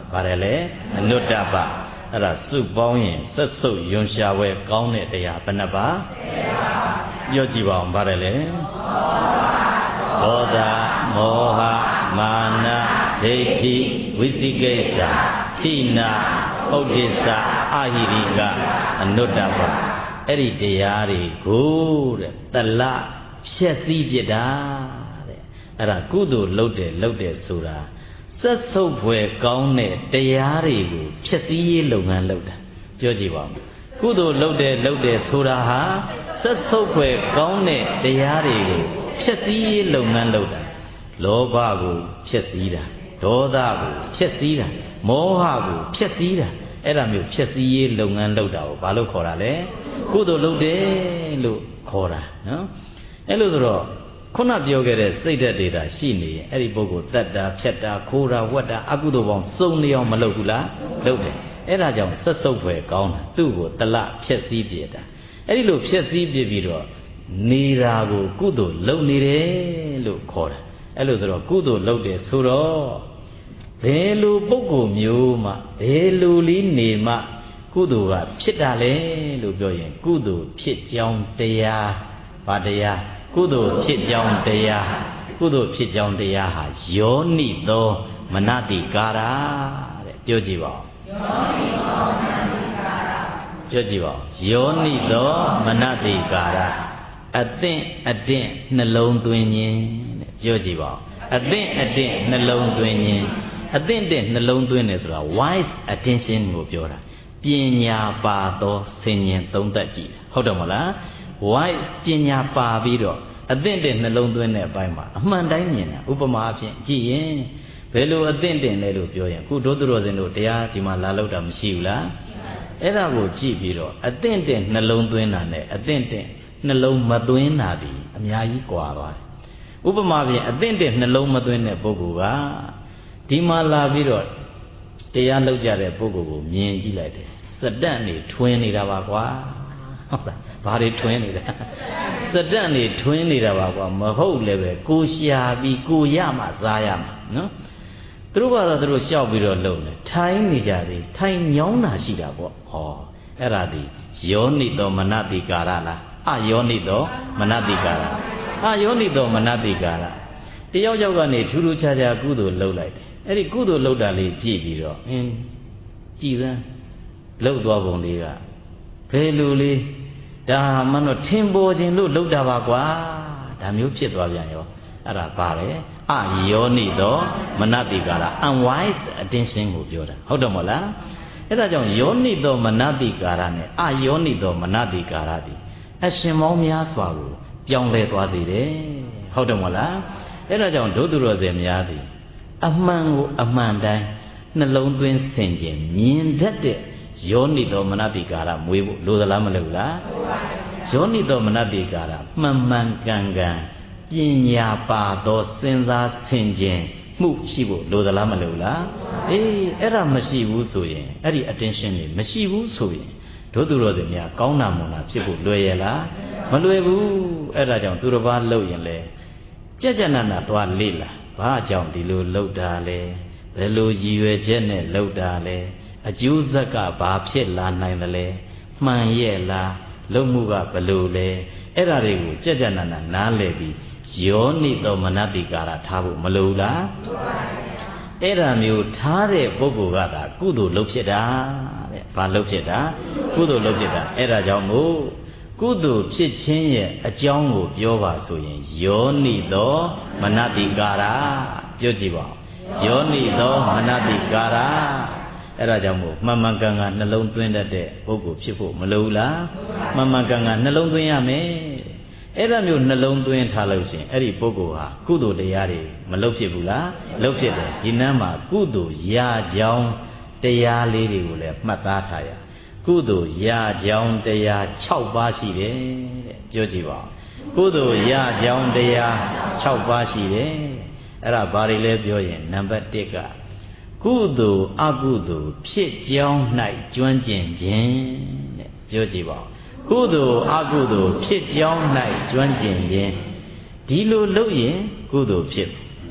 ဘာလဲလဲအနုတ္တပအဲ့ဒါစုပေါင်းရင်ဆက်စုပ်ယွန်ရှာဝဲကောင်းတဲ့တရားဘယ်နှပါပြောကြည့်ပါဦးဘာလဲလဲဒေါသမောဟမာနဒိဋ္ဌိဝိသိကိစ္စချိနာဥဒ္ဒစ္စအာဟိရိကအနုတ္တပအဲ့ဒီတရားတွေကိုတဲ့တလဖြည့်စည်းပြတာတဲ့အဲ့ဒါကုသိုလ်လုပ်တယ်လုပ်တယ်ဆိုတာစက်ဆုပ်ဖွယ်ကောင်းတဲ့တရားတွေကိုဖြည့်စည်းရေးလုပ်ငန်းလုပ်တာပြောကြည့်ပါဦးကုသိုလ်လုပ်တယ်လုပ်တယ်ဆိုတာဟာစက်ဆုပ်ဖွယ်ကောင်းတဲ့တရားတွေကိုဖြည့်စည်းရေးလုပ်ငန်းလုပ်တာလောဘကိုဖြည့်စည်းတာဒေါသကိုဖြည့်စည်းတာမောဟကိုဖြည့်စည်းတာအဲ့ဒါမျိုးဖြည့်စည်းရေးလုပ်ငန်းလုပ်တာကိုဘာလို့ခေါ်တာလဲကုသိုလ်လုပ်တယ်လို့ခေါ်တာနော်အဲ့လိုဆိုတော့ခုနပြောခဲ့တဲ့စိတ်ဓာတ်တွေသာရှိနေရင်အဲ့ဒီပုဂ္ဂိုလ်တတ်တာဖြတ်တာခိုးတာဝတ်တာအကုသိုလ်ပေါင်းစုံနေအောင်မလုပ်ဘူးလားလုပ်တယ်အဲ့ဒါကြောင့်ဆက်စုပ်ဖွယ်ကောင်းတာသူ့ကိုတလဖြည့်စည်းပြတာအဲ့ဒီလိုဖြည့်စည်းပြပြီးတော့နေတာကိုကုသိုလ်လုပ်နေတယ်လို့ခေါ်တာအဲ့လိုဆိုတော့ကုသိုလ်လုပ်တယ်ဆိုတော့ဘယ်လိုပုဂ္ဂိုလ်မျိုးမှဘယ်လိုလေးနေမှကုသိုလ်ကဖြစ်တာလဲလို့ပြောရင်ကုသိုလ်ဖြစ်ကြောင်းတရားဘာတရားကုသိုလ်ဖြစ်ကြောင်းတရားကုသိုလ်ဖြစ်ကြောင်းတရားဟာယောနိသောမနတိကာရတဲ့ပြောကြည့်ပါဦးယောနိသောမနတိကာရပြောကြည့်ပါဦးယောနိသောမနတိကာရအသင့်အတင့်နှလုံးသွင်းခြင်းတဲ့ပြောကြည့်ပါဦးအသင့်အတင့်နှလုံးသွင်းခြင်းအသင့်တဲ့နှလုံးသွင်းတယ်ဆိုတာ wise attention ကိုပြောတာပညာပါသောဆင်ញင်သုံးသပ်ကြည့်ဟုတ်တယ်မလား wise ပညာပါပြီးတော့အသင့်တဲ့နှလုံးသွင်းတဲ့အပိုင်းမှာအမှန်တိုင်းမြင်တာဥပမာအဖြစ်ကြည့်ရင်ဘယ်လိုအသင့်တင်လဲလို့ပြောရင်ခုဒုသရောစင်တို့တရားဒီမှာလာလောက်တာမရှိဘူးလားအဲ့ဒါကိုကြည့်ပြီးတော့အသင့်တဲ့နှလုံးသွင်းတာနဲ့အသင့်တဲ့နှလုံးမသွင်းတာဒီအများကြီးကွာသွားတယ်ဥပမာဖြင့်အသင့်တဲ့နှလုံးမသွင်းတဲ့ပုဂ္ဂိုလ်ကဒီမှာလာပြီးတော့တရားလောက်ကြတဲ့ပုဂ္ဂိုလ်ကိုမြင်ကြည့်လိုက်တယ်စတန့်နေထွင်းနေတာပါကွာဟုတ်လားဘာတွေထွင်းနေတာစတန့်နေထွင်းနေတာပါကွာမဟုတ်လည်းပဲကိုရှာပြီးကိုရမှစားရမှာနော်သူတို့ကတော့သူတို့ရှောက်ပြီးတော့လုံတယ်ထိုင်းနေကြသေးထိုင်းညောင်းတာရှိတာပေါ့ဟောအဲ့ဒါဒီယောနိသောမနတိကာရလားအယောနိသောမနတိကာရအယောနိသောမနတိကာရတယောက်ယောက်ကနေထူးထူးခြားခြားကုသိုလ်လုပ်လိုက်တယ်အဲ့ဒီကုသိုလ်လုပ်တာလေးကြည့်ပြီးတော့အင်းကြည်သန်းလှုပ်သွားပုံလေးကဘယ်လိုလေးဒါမှမဟုတ်ထင်ပေါ်ခြင်းလို့လှုပ်တာပါကွာဒါမျိုးဖြစ်သွားပြန်ရောအဲ့ဒါပါလေအယောနိသောမနတိကာရ unwise attention ကိုပြောတာဟုတ်တယ်မဟုတ်လားအဲ့ဒါကြောင့်ယောနိသောမနတိကာရနဲ့အယောနိသောမနတိကာရဒီအရှင်မောင်းများစွာကိုပြောင်းလဲသွားစေတယ်ဟုတ်တယ်မဟုတ်လားအဲ့ဒါကြောင့်ဒုသူတော်စင်များသည်အမှန်ကိုအမှန်တိုင်းနှလုံးသွင်းဆင်ခြင်မြင်တတ်တဲ့ယောနိသောမနတိကာရမွေးဖို့လိုသလားမလိုဘူးလားယောနိသောမနတိကာရမှန်မှန်ကန်ကန်ပညာပါသောစဉ်းစားဆင်ခြင်မှုရှိဖို့လိုသလားမလိုဘူးလားအေးအဲ့ဒါမရှိဘူးဆိုရင်အဲ့ဒီ attention တွေမရှိဘူးဆိုရင်ဒုသူတော်စင်များကောင်းတာမွန်တာဖြစ်ဖို့လွယ်ရလားမလွယ်ဘူးအဲ့ဒါကြောင့်သူတစ်ပါးလှုပ်ရင်လေကြက်ကြက်နနသွားလေ့လာဘာကြောင့်ဒီလိုလှုပ်တာလဲဘယ်လိုရည်ရွယ်ချက်နဲ့လှုပ်တာလဲအကျိုးဆက်ကဘာဖြစ်လာနိုင်သလဲမှန်ရဲ့လားလှုပ်မှုကဘယ်လိုလဲအဲ့ဒါတွေကိုကြက်ကြက်နနနားလည်ပြီးယောနိသောမနတိကာရထားဖို့မလိုလားအဲ့ဒါမျိုးထားတဲ့ပုဂ္ဂိုလ်ကသာကုသိုလ်လုပ်ဖြစ်တာတဲ့ဘာလုပ်ဖြစ်တာကုသိုလ်လုပ်ဖြစ်တာအဲ့ဒါကြောင့်မို့ကုသိုလ်ဖြစ်ခြင်းရဲ့အကြောင်းကိုပြောပါဆိုရင်ယောနိသောမနတိကာရပြောကြည့်ပါဦးယောနိသောမနတိကာရအဲ့ဒါကြောင့်မို့မှန်မှန်ကန်ကန်နှလုံးသွင်းတတ်တဲ့ပုဂ္ဂိုလ်ဖြစ်ဖို့မလိုဘူးလားမှန်မှန်ကန်ကန်နှလုံးသွင်းရမယ်အဲ့ဒါမျိုးနှလုံးသွင်းထားလို့ရှိရင်အဲ့ဒီပုဂ္ဂိုလ်ဟာကုသိုလ်တရားတွေမလုပ်ဖြစ်ဘူးလားလုပ်ဖြစ်တယ်ဒီနန်းမှာကုသိုလ်ရကြောင်းတရားလေးတွေကိုလည်းမှတ်သားထားရကုသိုလ်ရကြောင်းတရား၆ပါးရှိတယ်တဲ့ပြောကြည့်ပါဦးကုသိုလ်ရကြောင်းတရား၆ပါးရှိတယ်အဲ့ဒါဘာတွေလဲပြောရင်နံပါတ်၁ကကုသိုလ်အကုသိုလ်ဖြစ်ကြောင်း၌ကျွမ်းကျင်ခြင်းတဲ့ပြောကြည့်ပါဦးကုသိုလ်အကုသိုလ်ဖြစ်ကြောင်း၌ကျွမ်းကျင်ခြင်းဒီလိုလုပ်ရင်ကုသိုလ်ဖြစ်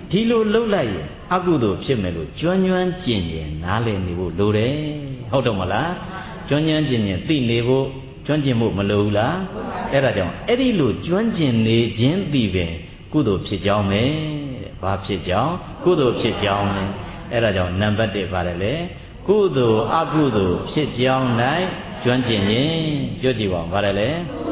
ဒီလိုလှုပ်လိုက်ရင်အကုသိုလ်ဖြစ်မယ်လို့ကျွမ်းကျွမ်းကျင်ကျင်နားလည်နေဖို့လိုတယ်ဟုတ်တော့မလားကျွမ်းကျွမ်းကျင်ကျင်သိနေဖို့ကျွမ်းကျင်ဖို့မလိုဘူးလားအဲ့ဒါကြောင့်အဲ့ဒီလိုကျွမ်းကျင်နေခြင်းသိပင်ကုသိုလ်ဖြစ်ကြောင်းပဲဘာဖြစ်ကြောင်းကုသိုလ်ဖြစ်ကြောင်းပဲအဲ့ဒါကြောင့်နံပါတ်တစ်ပါတယ်လေကုသိုလ်အကုသိုလ်ဖြစ်ကြောင်း၌ကျွမ်းကျင်ရင်ပြောကြည့်ပါဦးပါတယ်လေ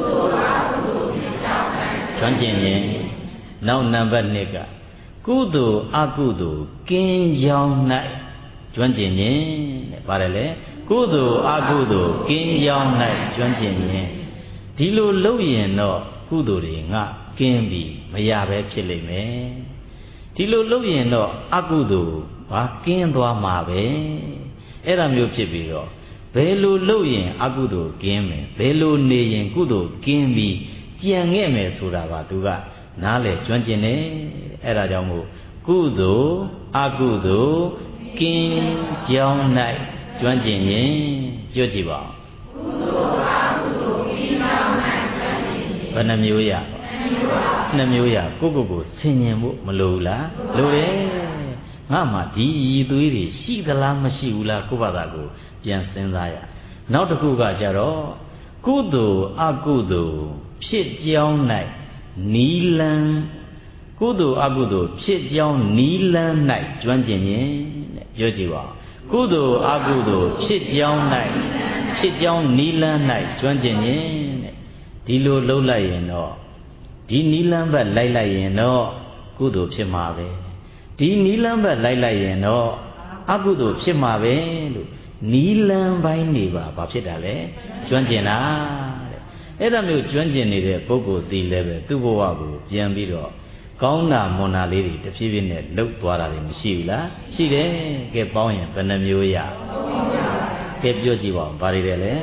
ကျွမ်းကျင်ရင်နောက်နံပါတ်နှစ်ကကုသိုလ်အကုသိုလ်ကင်းကြောင်း၌ကျွမ်းကျင်ရင်တဲ့ပါတယ်လေကုသိုလ်အကုသိုလ်ကင်းကြောင်း၌ကျွမ်းကျင်ရင်ဒီလိုလုပ်ရင်တော့ကုသိုလ်တွေငါကင်းပြီးမရပဲဖြစ်လိမ့်မယ်ဒီလိုလုပ်ရင်တော့အကုသိုလ်ဘာကင်းသွားမှာပဲအဲ့ဒါမျိုးဖြစ်ပြီးတော့ဘယ်လိုလုပ်ရင်အကုသိုလ်ကင်းမယ်ဘယ်လိုနေရင်ကုသိုလ်ကင်းပြီးကြံခဲ့မယ်ဆိုတာကသူကနားလေကျွမ်းကျင်တယ်အဲ့ဒါကြောင့်မို့ကုသိုလ်အကုသိုလ်ကင်းကြောင်း၌ကျွမ်းကျင်ရင်ပြောကြည့်ပါကုသိုလ်အကုသိုလ်ကင်းကြောင်း၌ကျွမ်းကျင်ရင်ဘယ်နှမျိုးရနှမျိုးရကိုကိုကိုဆင်ញင်ဖို့မလိုဘူးလားလိုတယ်ငါမှဒီရည်သွေးတွေရှိသလားမရှိဘူးလားကိုယ့်ဘာသာကိုပြန်စဉ်းစားရနောက်တစ်ခုကကြတော့ကုသိုလ်အကုသိုလ်ဖြစ်ကြောင်း၌နီလန်းကုသိုလ်အကုသိုလ်ဖြစ်ကြောင်းနီလန်း၌ကျွမ်းကျင်ရင်တဲ့ပြောကြည့်ပါကုသိုလ်အကုသိုလ်ဖြစ်ကြောင်း၌ဖြစ်ကြောင်းနီလန်း၌ကျွမ်းကျင်ရင်တဲ့ဒီလိုလှုပ်လိုက်ရင်တော့ဒီနီလန်းဘက်လိုက်လိုက်ရင်တော့ကုသိုလ်ဖြစ်မှာပဲဒီနီလန်းဘက်လိုက်လိုက်ရင်တော့အကုသိုလ်ဖြစ်မှာပဲလို့နီလန်းပိုင်းနေပါဘာဖြစ်တာလဲကျွမ်းကျင်တာတဲ့အဲ့ဒါမျိုးကျွမ်းကျင်နေတဲ့ပုဂ္ဂိုလ်ဒီလည်းပဲသူ့ဘဝကိုပြန်ပြီးတော့ကောင်းတာမွန်တာလေးတွေတဖြည်းဖြည်းနဲ့လှုပ်သွားတာတွေမရှိဘူးလားရှိတယ်ကဲပေါင်းရင်ဘယ်နှမျိုးရကဲပြောကြည့်ပါဦးဘာတွေလဲလဲ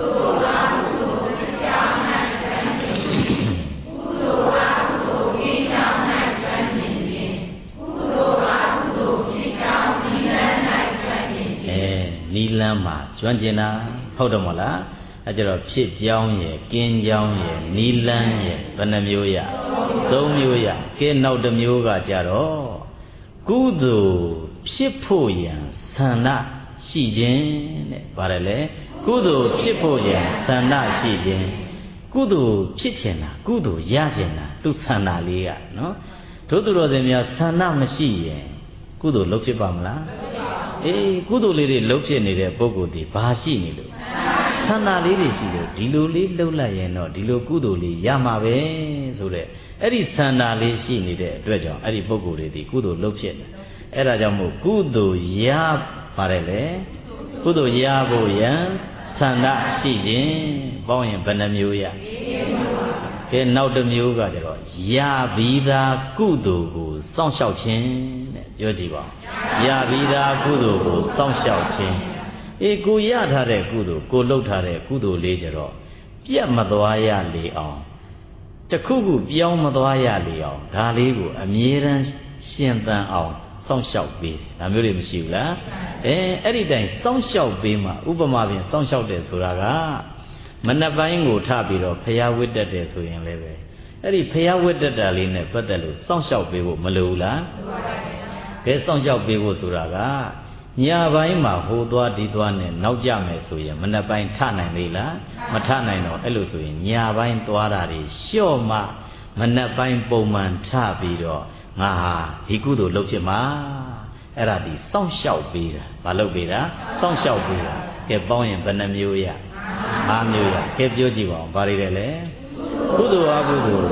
နီလန်းမှာကျွမ်းကျင်တာဟုတ်တော့မလားအဲကြတော့ဖြစ်ကြောင်းရယ်ကင်းကြောင်းရယ်နီလန်းရယ်ဘယ်နှမျိုးရသုံးမျိုးရကဲနောက်တစ်မျိုးကကြတော့ကုသိုလ်ဖြစ်ဖို့ရန်ဆန္ဒရှိခြင်းတဲ့ပါတယ်လေကုသိုလ်ဖြစ်ဖို့ရန်ဆန္ဒရှိခြင်းကုသိုလ်ဖြစ်ခြင်းလားကုသိုလ်ရခြင်းလားသူဆန္ဒလေးကနော်တို့သူတော်စင်များဆန္ဒမရှိရင်ကုသိုလ်လုပ်ဖြစ်ပါမလားအေးကုသိုလ်လေးတွေလှုပ်ဖြစ်နေတဲ့ပုဂ္ဂိုလ်ဒီဘာရှိနေလို့ဆန္ဒလေးတွေရှိလို့ဒီလိုလေးလှုပ်လိုက်ရင်တော့ဒီလိုကုသိုလ်လေးရမှာပဲဆိုတဲ့အဲ့ဒီဆန္ဒလေးရှိနေတဲ့အတွက်ကြောင့်အဲ့ဒီပုဂ္ဂိုလ်တွေဒီကုသိုလ်လှုပ်ဖြစ်တယ်အဲ့ဒါကြောင့်မို့ကုသိုလ်ရပါတယ်လေကုသိုလ်ရဖို့ရန်ဆန္ဒရှိခြင်းပေါင်းရင်ဘယ်နှမျိုးရကဲနောက်တစ်မျိုးကကြတော့ရပြီးသားကုသိုလ်ကိုစောင့်ရှောက်ခြင်းတဲ့ပြောကြည့်ပါရပြီးသားကုသိုလ်ကိုစောင့်ရှောက်ခြင်းအေးကိုရထားတဲ့ကုသိုလ်ကိုလှုပ်ထားတဲ့ကုသိုလ်လေးကြတော့ပြတ်မသွားရလေအောင်တခုခုပြောင်းမသွားရလေအောင်ဒါလေးကိုအမြဲတမ်းရှင်သန်အောင်စောင့်ရှောက်ပေးတယ်ဒါမျိုးတွေမရှိဘူးလားအဲအဲ့ဒီတိုင်စောင့်ရှောက်ပေးမှဥပမာဖြင့်စောင့်ရှောက်တယ်ဆိုတာကမနှက်ပိုင်းကိုထပြီးတော့ဖျားဝတ်တက်တယ်ဆိုရင်လည်းပဲအဲ့ဒီဖျားဝတ်တက်တာလေးနဲ့ပတ်သက်လို့စောင့်ရှောက်ပေးဖို့မလိုဘူးလားကဲစောင့်ရှောက်ပေးဖို့ဆိုတာကညပိုင်းမှာဟိုသွားဒီသွားနဲ့နောက်ကျမယ်ဆိုရင်မနှက်ပိုင်းထနိုင်သေးလားမထနိုင်တော့အဲ့လိုဆိုရင်ညပိုင်းသွားတာတွေလျှော့မှမနှက်ပိုင်းပုံမှန်ထပြီးတော့ငါဟာဒီကုသိုလ်လုပ်ဖြစ်မှာအဲ့ဒါဒီစောင့်ရှောက်ပေးတာမလုပ်ပေးတာစောင့်ရှောက်ပေးတာကဲပေါင်းရင်ဘယ်နှမျိုးရ၅မျိုးရကဲပြောကြည့်ပါဦးဘာတွေလဲကုသိုလ်အကုသိုလ်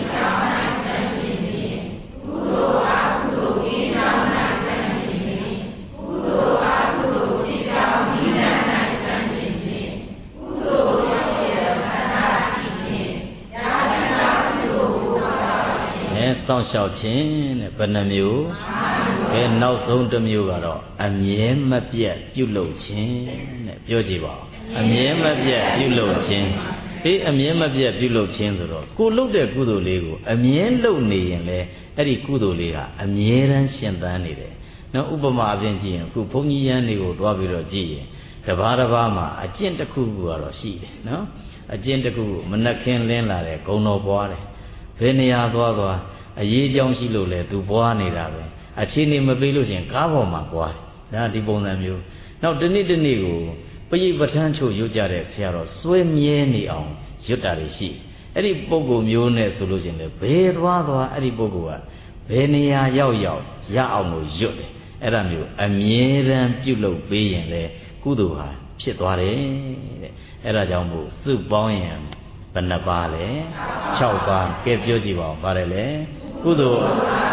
စောင့်ရှောက်ခြင်းတဲ့ဘယ်နှမျိုးကဲနောက်ဆုံးတစ်မျိုးကတော့အမြဲမပြတ်ပြုလုပ်ခြင်းတဲ့ပြောကြည့်ပါဦးအမြဲမပြတ်ပြုလုပ်ခြင်းအေးအမြဲမပြတ်ပြုလုပ်ခြင်းဆိုတော့ကိုလုပ်တဲ့ကုသိုလ်လေးကိုအမြဲလုပ်နေရင်လေအဲ့ဒီကုသိုလ်လေးကအမြဲတမ်းရှင်သန်နေတယ်နော်ဥပမာအပြင်ကြည့်ရင်အခုဘုန်းကြီးရန်တွေကိုတွားပြီးတော့ကြည့်ရင်တဘာတဘာမှာအကျင့်တစ်ခုခုကတော့ရှိတယ်နော်အကျင့်တစ်ခုခုမနှက်ခင်းလင်းလာတယ်ဂုံတော်ပွားတယ်ဘယ်နေရာသွားသွားအရေးကြောင်းရှိလို့လေသူပွားနေတာပဲအခြေအနေမပေးလို့ရှိရင်ကားပေါ်မှာကွာဒါဒီပုံစံမျိုးနောက်တစ်နေ့တစ်နေ့ကိုပရိပဋ္ဌာန်းချုပ်ရွတ်ကြတဲ့ဆရာတော်စွဲမြဲနေအောင်ရွတ်တာတွေရှိအဲ့ဒီပုဂ္ဂိုလ်မျိုးနဲ့ဆိုလို့ရှိရင်လည်းဘယ်သွားသွားအဲ့ဒီပုဂ္ဂိုလ်ကဘယ်နေရာရောက်ရောက်ရအောင်လို့ရွတ်တယ်အဲ့ဒါမျိုးအမြဲတမ်းပြုလုပ်ပေးရင်လေကုသိုလ်ဟာဖြစ်သွားတယ်တဲ့အဲ့ဒါကြောင့်မို့စုပေါင်းရင်ဘယ်နှပါလဲ၆ပါးကဲပြောကြည့်ပါဦးပါတယ်လေကုသိုလ်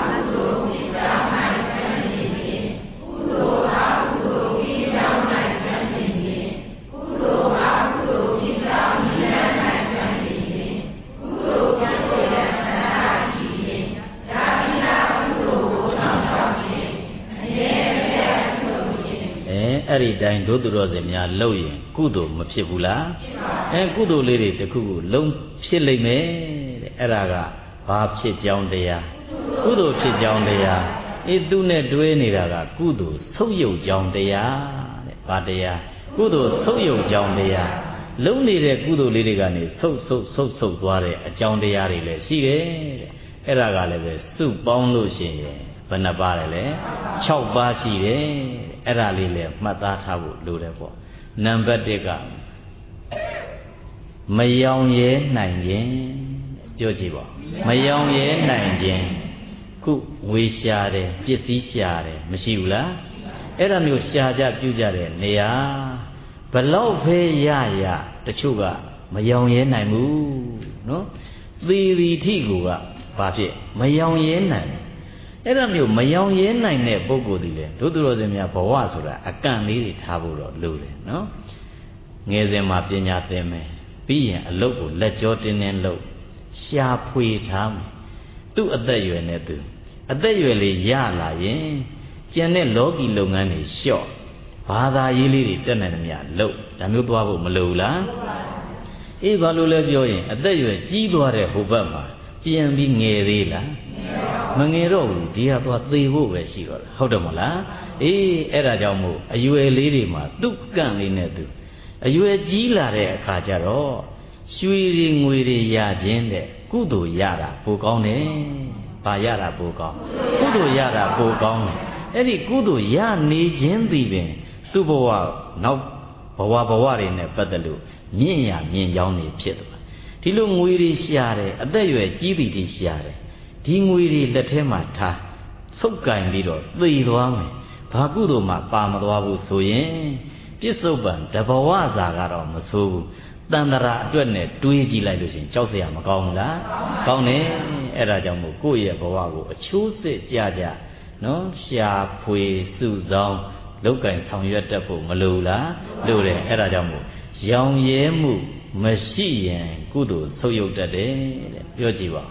အဲ့ဒီတိုင်းဒုသူတော်စင်များလှုပ်ရင်ကုသိုလ်မဖြစ်ဘူးလားအဲကုသိုလ်လေးတွေတစ်ခုခုလုံးဖြစ်လိမ့်မယ်တဲ့အဲ့ဒါကဘာဖြစ်ကြောင်းတရားကုသိုလ်ဖြစ်ကြောင်းတရားအေးသူနဲ့တွဲနေတာကကုသိုလ်ဆုပ်ယုပ်ကြောင်းတရားတဲ့ဘာတရားကုသိုလ်ဆုပ်ယုပ်ကြောင်းတရားလုံးနေတဲ့ကုသိုလ်လေးတွေကနေဆုပ်ဆုပ်ဆုပ်ဆုပ်သွားတဲ့အကြောင်းတရားတွေလည်းရှိတယ်တဲ့အဲ့ဒါကလည်းပဲစုပေါင်းလို့ရှိရင်ဘယ်နှပါးလဲ၆ပါးရှိတယ်အဲ့ဒါလေးလည်းမှတ်သားထားဖို့လိုတယ်ပေါ့နံပါတ်တစ်ကမယောင်ရဲနိုင်ခြင်းပြောကြည့်ပါမယောင်ရဲနိုင်ခြင်းခုဝေရှာတယ်ပစ္စည်းရှာတယ်မရှိဘူးလားအဲ့ဒါမျိုးရှာကြပြုကြတဲ့နေရာဘလောက်ဖဲရရတချို့ကမယောင်ရဲနိုင်ဘူးနော်သေရီထိကိုကဘာဖြစ်မယောင်ရဲနိုင်အဲ့ဒါမျိုးမယောင်ရဲနိုင်တဲ့ပုဂ္ဂိုလ်တွေလေဒုသူတော်စင်များဘဝဆိုတာအကန့်လေးတွေထားဖို့တော့လိုတယ်နော်ငယ်စဉ်မှာပညာသင်မယ်ပြီးရင်အလုပ်ကိုလက်ကြောတင်းတင်းလုပ်ရှာဖွေထားမယ်သူ့အသက်အရွယ်နဲ့သူအသက်အရွယ်လေးရလာရင်ကျန်တဲ့လောကီလုပ်ငန်းတွေလျှော့ဘာသာရေးလေးတွေတက်နိုင်သမျှလုပ်ဒါမျိုးသွားဖို့မလိုဘူးလားအေးဘာလို့လဲပြောရင်အသက်အရွယ်ကြီးသွားတဲ့ဟိုဘက်မှာပြန်ပြီးငယ်သေးလားမငယ်တော့ဘူးဒီကသွားသေဖို့ပဲရှိတော့တာဟုတ်တယ်မလားအေးအဲ့ဒါကြောင့်မို့အရွယ်လေးတွေမှာသူ့ကန့်လေးနဲ့သူအရွယ်ကြီးလာတဲ့အခါကျတော့ရွှေတွေငွေတွေရခြင်းတဲ့ကုသိုလ်ရတာပိုကောင်းတယ်ဘာရတာပိုကောင်းကုသိုလ်ရတာပိုကောင်းတယ်အဲ့ဒီကုသိုလ်ရနေခြင်းသည်ပင်သူ့ဘဝနောက်ဘဝဘဝတွေနဲ့ပတ်သက်လို့မြင့်ရမြင့်ကြောင်းနေဖြစ်တယ်ဒီလိုငွေတွေရှာတယ်အသက်အရွယ်ကြီးပြီတွေရှာတယ်ဒီငွေတွေလက်ထဲမှာထားဆုပ်ကင်ပြီးတော့သေသွားမယ်ဘာကုသိုလ်မှပါမသွားဘူးဆိုရင်ပြစ္ဆုတ်ပံတဘဝစာကတော့မဆိုးဘူးတန်တရာအတွက်နဲ့တွေးကြည့်လိုက်လို့ရှိရင်ကြောက်စရာမကောင်းဘူးလားကောင်းတယ်အဲ့ဒါကြောင့်မို့ကိုယ့်ရဲ့ဘဝကိုအချိုးစစ်ကြကြနော်ရှာဖွေစုဆောင်းလောက်ကင်ဆောင်ရွက်တတ်ဖို့မလိုလားလိုတယ်အဲ့ဒါကြောင့်မို့ရောင်ရဲမှုမရှိရင်ကုသိုလ်ဆုပ်ယုပ်တတ်တယ်တဲ့ပြောကြည့်ပါ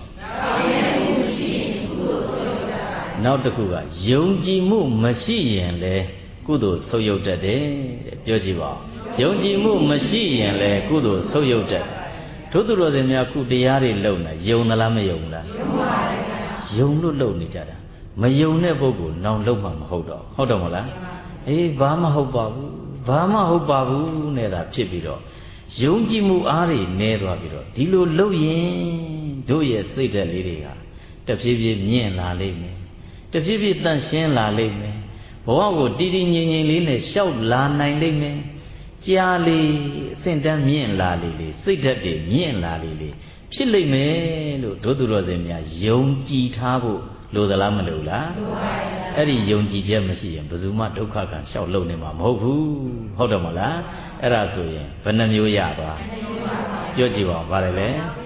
နောက်တစ်ခုကယုံကြည်မှုမရှိရင်လည်းကုသိုလ်ဆုပ်ယုပ်တတ်တယ်တဲ့ပြောကြည့်ပါယုံကြည်မှုမရှိရင်လည်းကုသိုလ်ဆုပ်ယုပ်တတ်ဒုသူတော်စင်များခုတရားတွေလုံနေယုံသလားမယုံလားယုံလို့လုံနေကြတာမယုံတဲ့ပုဂ္ဂိုလ်နောင်လုံမှမဟုတ်တော့ဟုတ်တော့မလားအေးဘာမှဟုတ်ပါဘူးဘာမှဟုတ်ပါဘူးနဲ့သာဖြစ်ပြီးတော့ယုံကြည်မှုအားတွေနည်းသွားပြီးတော့ဒီလိုလုပ်ရင်တို့ရဲ့စိတ်ဓာတ်လေးတွေကတဖြည်းဖြည်းမြင့်လာလိမ့်မယ်တဖြည်းဖြည်းတန့်ရှင်းလာလိမ့်မယ်ဘဝကိုတည်တည်ငြိမ်ငြိမ်လေးနဲ့ရှောက်လာနိုင်လိမ့်မယ်ကြာလေအဆင့်တန်းမြင့်လာလေလေစိတ်ဓာတ်တွေမြင့်လာလေလေဖြစ်လိမ့်မယ်လို့ဒုသူတော်စင်များယုံကြည်ထားဖို့လိုသလားမလိုလားလိုပါဘူးအဲ့ဒီယုံကြည်ချက်မရှိရင်ဘယ်သူမှဒုက္ခကံလျှောက်လုံနေမှာမဟုတ်ဘူးဟုတ်တယ်မလားအဲ့ဒါဆိုရင်ဘယ်နှမျိုးရသွားပြောကြည့်ပါဦးဗါတယ်လေ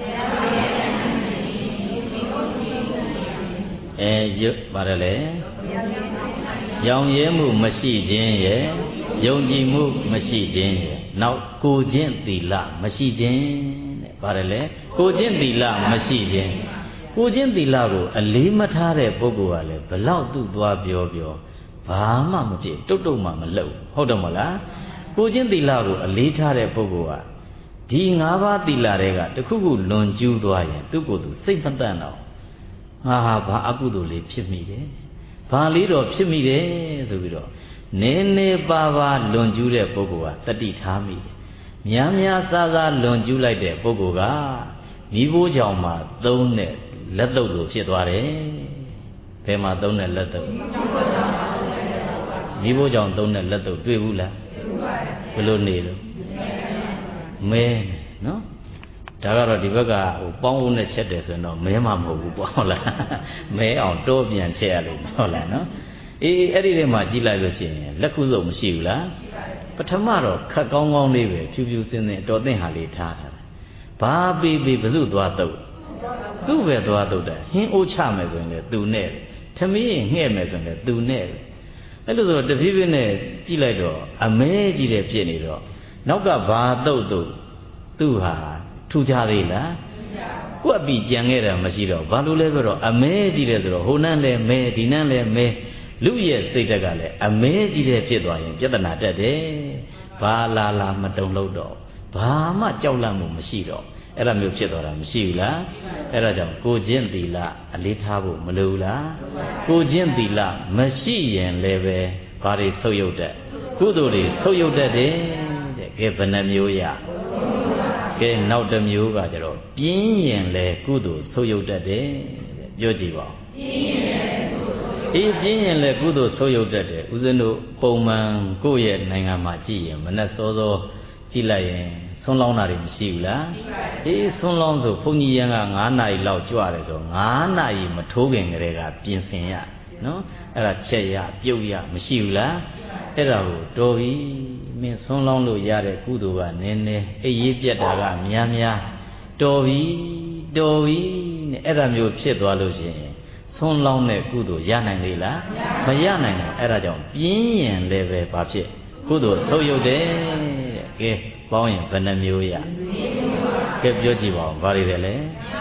အဲရွတ်ဗါတယ်လေရောင်ရဲမှုမရှိခြင်းရဲ့ယုံကြည်မှုမရှိခြင်းရဲ့နောက်ကိုခြင်းသီလမရှိခြင်းတဲ့ဗါတယ်လေကိုခြင်းသီလမရှိခြင်းကိုချင်းသီလကိုအလေးမထားတဲ့ပုဂ္ဂိုလ်ကလည်းဘလောက်သူ့သွားပြောပြောဘာမှမဖြစ်တုတ်တုတ်မှမလုပ်ဟုတ်တယ်မလားကိုချင်းသီလကိုအလေးထားတဲ့ပုဂ္ဂိုလ်ကဒီ၅ပါးသီလတွေကတခုခုလွန်ကျူးသွားရင်သူ့ကိုယ်သူစိတ်မတန့်တော့ငါဟာဘာအကုသိုလ်လေးဖြစ်မိတယ်ဘာလေးတော့ဖြစ်မိတယ်ဆိုပြီးတော့နည်းနည်းပါးပါးလွန်ကျူးတဲ့ပုဂ္ဂိုလ်ကတတိထားမိတယ်များများစားစားလွန်ကျူးလိုက်တဲ့ပုဂ္ဂိုလ်ကမိဘကြောင့်မှသုံးတဲ့လက်သုပ်လိုဖြစ်သွားတယ်သဘယ်မှာသုံးတဲ့လက်တုပ်မိဖို့ကြောင့်သုံးတဲ့လက်တုပ်တွေ့ဘူးလားဘယ်လိုနေလို့မဲနော်ဒါကတော့ဒီဘက်ကဟိုပေါင်းဦးနဲ့ချက်တယ်ဆိုရင်တော့မဲမှမဟုတ်ဘူးပေါ့ဟုတ်လားမဲအောင်တိုးပြန်ချက်ရလိမ့်မယ်ဟုတ်လားနော်အေးအဲ့ဒီထဲမှာကြည့်လိုက်လို့ရှိရင်လက်ခုစုပ်မရှိဘူးလားပထမတော့ခက်ကောင်းကောင်းလေးပဲဖြူဖြူစင်းစင်းတော်သင့်ဟာလေးထားထားတယ်ဘာပြီးပြီးဘယ်သူသွားတုပ်သူ့ပဲသွားတုပ်တယ်ဟင်းအိုးချမယ်ဆိုရင်လည်းသူနဲ့ထမင်းငှဲ့မယ်ဆိုရင်လည်းသူနဲ့အဲ့လိုဆိုတော့တဖြည်းဖြည်းနဲ့ကြည့်လိုက်တော့အမဲကြီးတဲ့ဖြစ်နေတော့နောက်ကဘာတုပ်တုပ်သူ့ဟာထူကြသေးလားကွက်ပြီးကြံခဲ့တာမရှိတော့ဘာလို့လဲဆိုတော့အမဲကြီးတယ်ဆိုတော့ဟိုနန်းလည်းမဲဒီနန်းလည်းမဲလူရဲ့စိတ်ဓာတ်ကလည်းအမဲကြီးတဲ့ဖြစ်သွားရင်ပြဿနာတက်တယ်ဘာလာလာမတုံလို့တော့ဘာမှကြောက်လန့်မှုမရှိတော့အဲ့ဒါမျိုးဖြစ်သွားတာမရှိဘူးလားအဲ့ဒါကြောင့်ကိုချင်းသီလအလေးထားဖို့မလိုဘူးလားကိုချင်းသီလမရှိရင်လည်းပဲဘာတွေဆုပ်ယုတ်တတ်ကုသိုလ်တွေဆုပ်ယုတ်တတ်တယ်တဲ့ကဲဘယ်နှမျိုးရကဲနောက်တစ်မျိုးကကျတော့ပြင်းရင်လေကုသိုလ်ဆုပ်ယုတ်တတ်တယ်တဲ့ပြောကြည့်ပါဦးအေးပြင်းရင်လေကုသိုလ်ဆုပ်ယုတ်တတ်တယ်ဦးဇင်းတို့ပုံမှန်ကိုယ့်ရဲ့နိုင်ငံမှာကြည့်ရင်မနဲ့စောစောကြည့်လိုက်ရင်ဆွန်းလောင်းတာတွေမရှိဘူးလားအေးဆွန်းလောင်းဆိုဘုန်းကြီးရန်ကငါးနာရီလောက်ကြွတယ်ဆိုငါးနာရီမထိုးခင်ကလေးကပြင်ဆင်ရနော်အဲ့ဒါချက်ရပြုတ်ရမရှိဘူးလားအဲ့ဒါကိုတော်ပြီမင်းဆွန်းလောင်းလို့ရတဲ့ကုသိုလ်ကနည်းနည်းအေးရေးပြတ်တာကများများတော်ပြီတော်ပြီနဲ့အဲ့ဒါမျိုးဖြစ်သွားလို့ရှိရင်ဆွန်းလောင်းတဲ့ကုသိုလ်ရနိုင်လေလားမရနိုင်ဘူးအဲ့ဒါကြောင့်ပြင်းရင်လည်းပဲဘာဖြစ်ကုသိုလ်ဆုပ်ယုတ်တယ်တဲ့ကဲပေါင်းရင်ဘယ်နှမျိုးရကဲပြောကြည့်ပါဦးဘာတွေလဲလဲ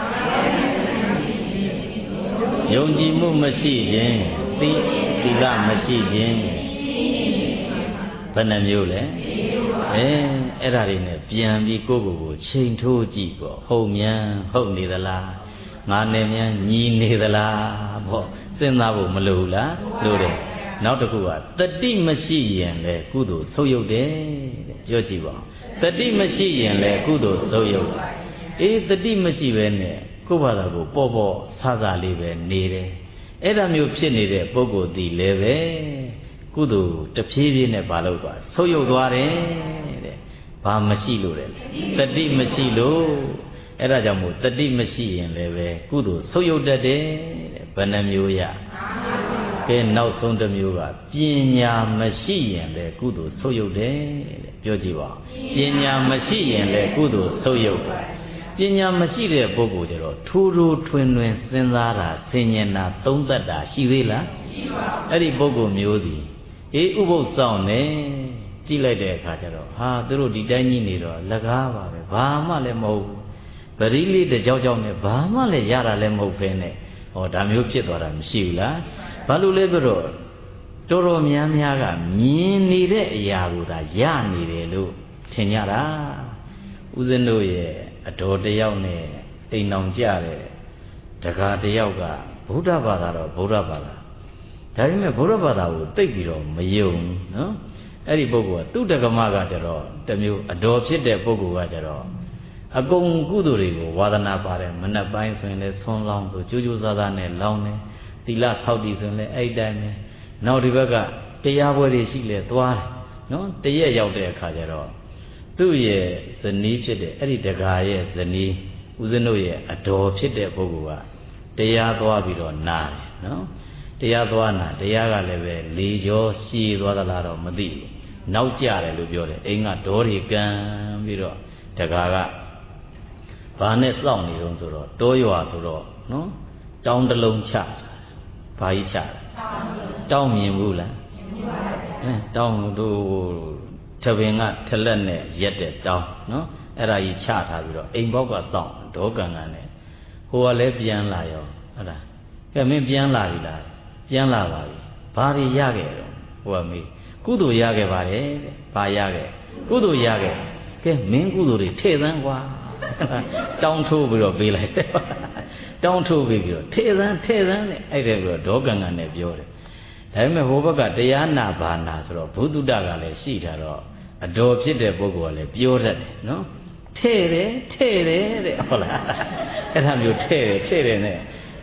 ယုံကြည်မှုမရှိခြင်းသီသီလမရှိခြင်းဘယ်နှမျိုးလဲအဲအဲ့ဒါတွေနဲ့ပြန်ပြီးကိုယ့်ကိုယ်ကိုချိန်ထိုးကြည့်ပေါ့ဟုတ်မြန်ဟုတ်နေသလားငါနဲ့မြန်ညီနေသလားပေါ့စဉ်းစားဖို့မလိုဘူးလားလိုတယ်နောက်တစ်ခုကတတိမရှိရင်လေကုသိုလ်ဆုပ်ယုတ်တယ်တဲ့ပြောကြည့်ပါတတိမရှိရင်လေကုသိုလ်ဆုပ်ယုတ်တယ်အေးတတိမရှိပဲနဲ့ကိုယ့်ဘာသာကိုပေါ့ပေါ့ဆဆလေးပဲနေတယ်အဲ့ဒါမျိုးဖြစ်နေတဲ့ပုဂ္ဂိုလ်ဒီလည်းပဲကုသိုလ်တဖြည်းဖြည်းနဲ့မလုပ်သွားဆုပ်ယုတ်သွားတယ်တဲ့ဘာမရှိလို့လဲတတိမရှိလို့အဲ့ဒါကြောင့်မို့တတိမရှိရင်လည်းပဲကုသိုလ်ဆုပ်ယုတ်တတ်တယ်တဲ့ဘယ်နှမျိုးရကဲနောက်ဆုံးတစ်မျိုးကပညာမရှိရင်လည်းကုသိုလ်ဆုပ်ယုတ်တယ်တဲ့ပြောကြည့်ပါပညာမရှိရင်လည်းကုသိုလ်ဆုပ်ယုတ်တယ်ပညာမရှိတဲ့ပုဂ္ဂိုလ်ကျတော့ထိုးထိုးထွင်းထွင်းစဉ်းစားတာဆင်ញင်တာသုံးသပ်တာရှိသေးလားရှိပါဘူးအဲ့ဒီပုဂ္ဂိုလ်မျိုးသည်အေးဥပုသ်ဆောင်နေကြည့်လိုက်တဲ့အခါကျတော့ဟာသူတို့ဒီတိုင်းကြီးနေတော့လက်ကားပါပဲဘာမှလည်းမဟုတ်ဘူးပရိလေးတစ်ကြောက်ကြောက်နဲ့ဘာမှလည်းရတာလည်းမဟုတ်ဖ ೇನೆ ဟောဒါမျိုးဖြစ်သွားတာမရှိဘူးလားဘာလို့လဲဆိုတော့တော်တော်များများကမြင်နေတဲ့အရာကိုသာရနေတယ်လို့ထင်ကြတာဦးဇင်းတို့ရဲ့အတော်တယောက်နဲ့အိမ်အောင်ကြတဲ့တကားတယောက်ကဗုဒ္ဓဘာသာတော့ဗုဒ္ဓဘာသာဒါပေမဲ့ဗုဒ္ဓဘာသာကိုသိပြီးတော့မယုံနော်အဲ့ဒီပုဂ္ဂိုလ်ကသူ့တက္ကမကကြတော့တမျိုးအတော်ဖြစ်တဲ့ပုဂ္ဂိုလ်ကကြတော့အကုန်ကုသိုလ်တွေကိုဝါဒနာပါတယ်မနှက်ပိုင်းဆိုရင်လည်းဆွန်းလောင်းဆိုကြိုးကြိုးစားစားနဲ့လောင်းတယ်သီလထောက်တည်ဆိုရင်လည်းအဲ့တိုင်းပဲနောက်ဒီဘက်ကတရားပွဲတွေရှိလဲသွားတယ်နော်တရက်ရောက်တဲ့အခါကျတော့သူ့ရဲ့ဇနီးဖြစ်တဲ့အဲ့ဒီတကာရဲ့ဇနီးဦးဇင်းတို့ရဲ့အတော်ဖြစ်တဲ့ပုဂ္ဂိုလ်ကတရားသွားပြီးတော့နားတယ်နော်တရားသွားနာတရားကလည်းပဲလေကျော်ရှည်သွားသလားတော့မသိဘူးနောက်ကျတယ်လို့ပြောတယ်အိမ်ကဒေါတွေကံပြီးတော့တကာကဘာနဲ့စောင့်နေတုံးဆိုတော့တောရွာဆိုတော့နော်တောင်းတလုံးချဘာကြီးချတောင်းမြင်ဘူးလားအဲတောင်းတို့ထပင်ကထလက်နဲ့ရက်တဲ့တောင်းနော်အဲ့ဒါကြီးချထားပြီးတော့အိမ်ဘောက်ကစောင့်ဒေါကံကနဲ့ဟိုကလည်းပြန်လာရောဟုတ်လားကဲမင်းပြန်လာပြီလားပြန်လာပါပြီဘာတွေရခဲ့တော့ဟိုကမေးကုသိုလ်ရခဲ့ပါတယ်တဲ့ဘာရခဲ့ကုသိုလ်ရခဲ့ကဲမင်းကုသိုလ်တွေထည့်သန်းကွာတောင်းထိုးပြီးတော့ပေးလိုက်တယ်တောင်းထိုးပြီးတော့ထည့်သန်းထည့်သန်းနဲ့အဲ့ဒါပြီးတော့ဒေါကံကနဲ့ပြောတယ်ဒါပေမဲ့ဟိုဘက်ကတရားနာဘာနာဆိုတော့ဘုဒ္ဓတကလည်းရှိတာတော့အတော်ဖြစ်တဲ့ပုဂ္ဂိုလ်ကလည်းပြောတတ်တယ်နော်ထဲ့တယ်ထဲ့တယ်တဲ့ဟုတ်လားအဲ့ဒါမျိုးထဲ့တယ်ထဲ့တယ်နဲ့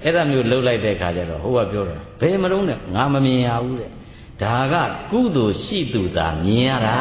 အဲ့ဒါမျိုးလှုပ်လိုက်တဲ့ခါကျတော့ဟိုကပြောတယ်ဘယ်မလုံးနဲ့ငါမမြင်ရဘူးတဲ့ဒါကကုသိုလ်ရှိသူသာမြင်ရတာ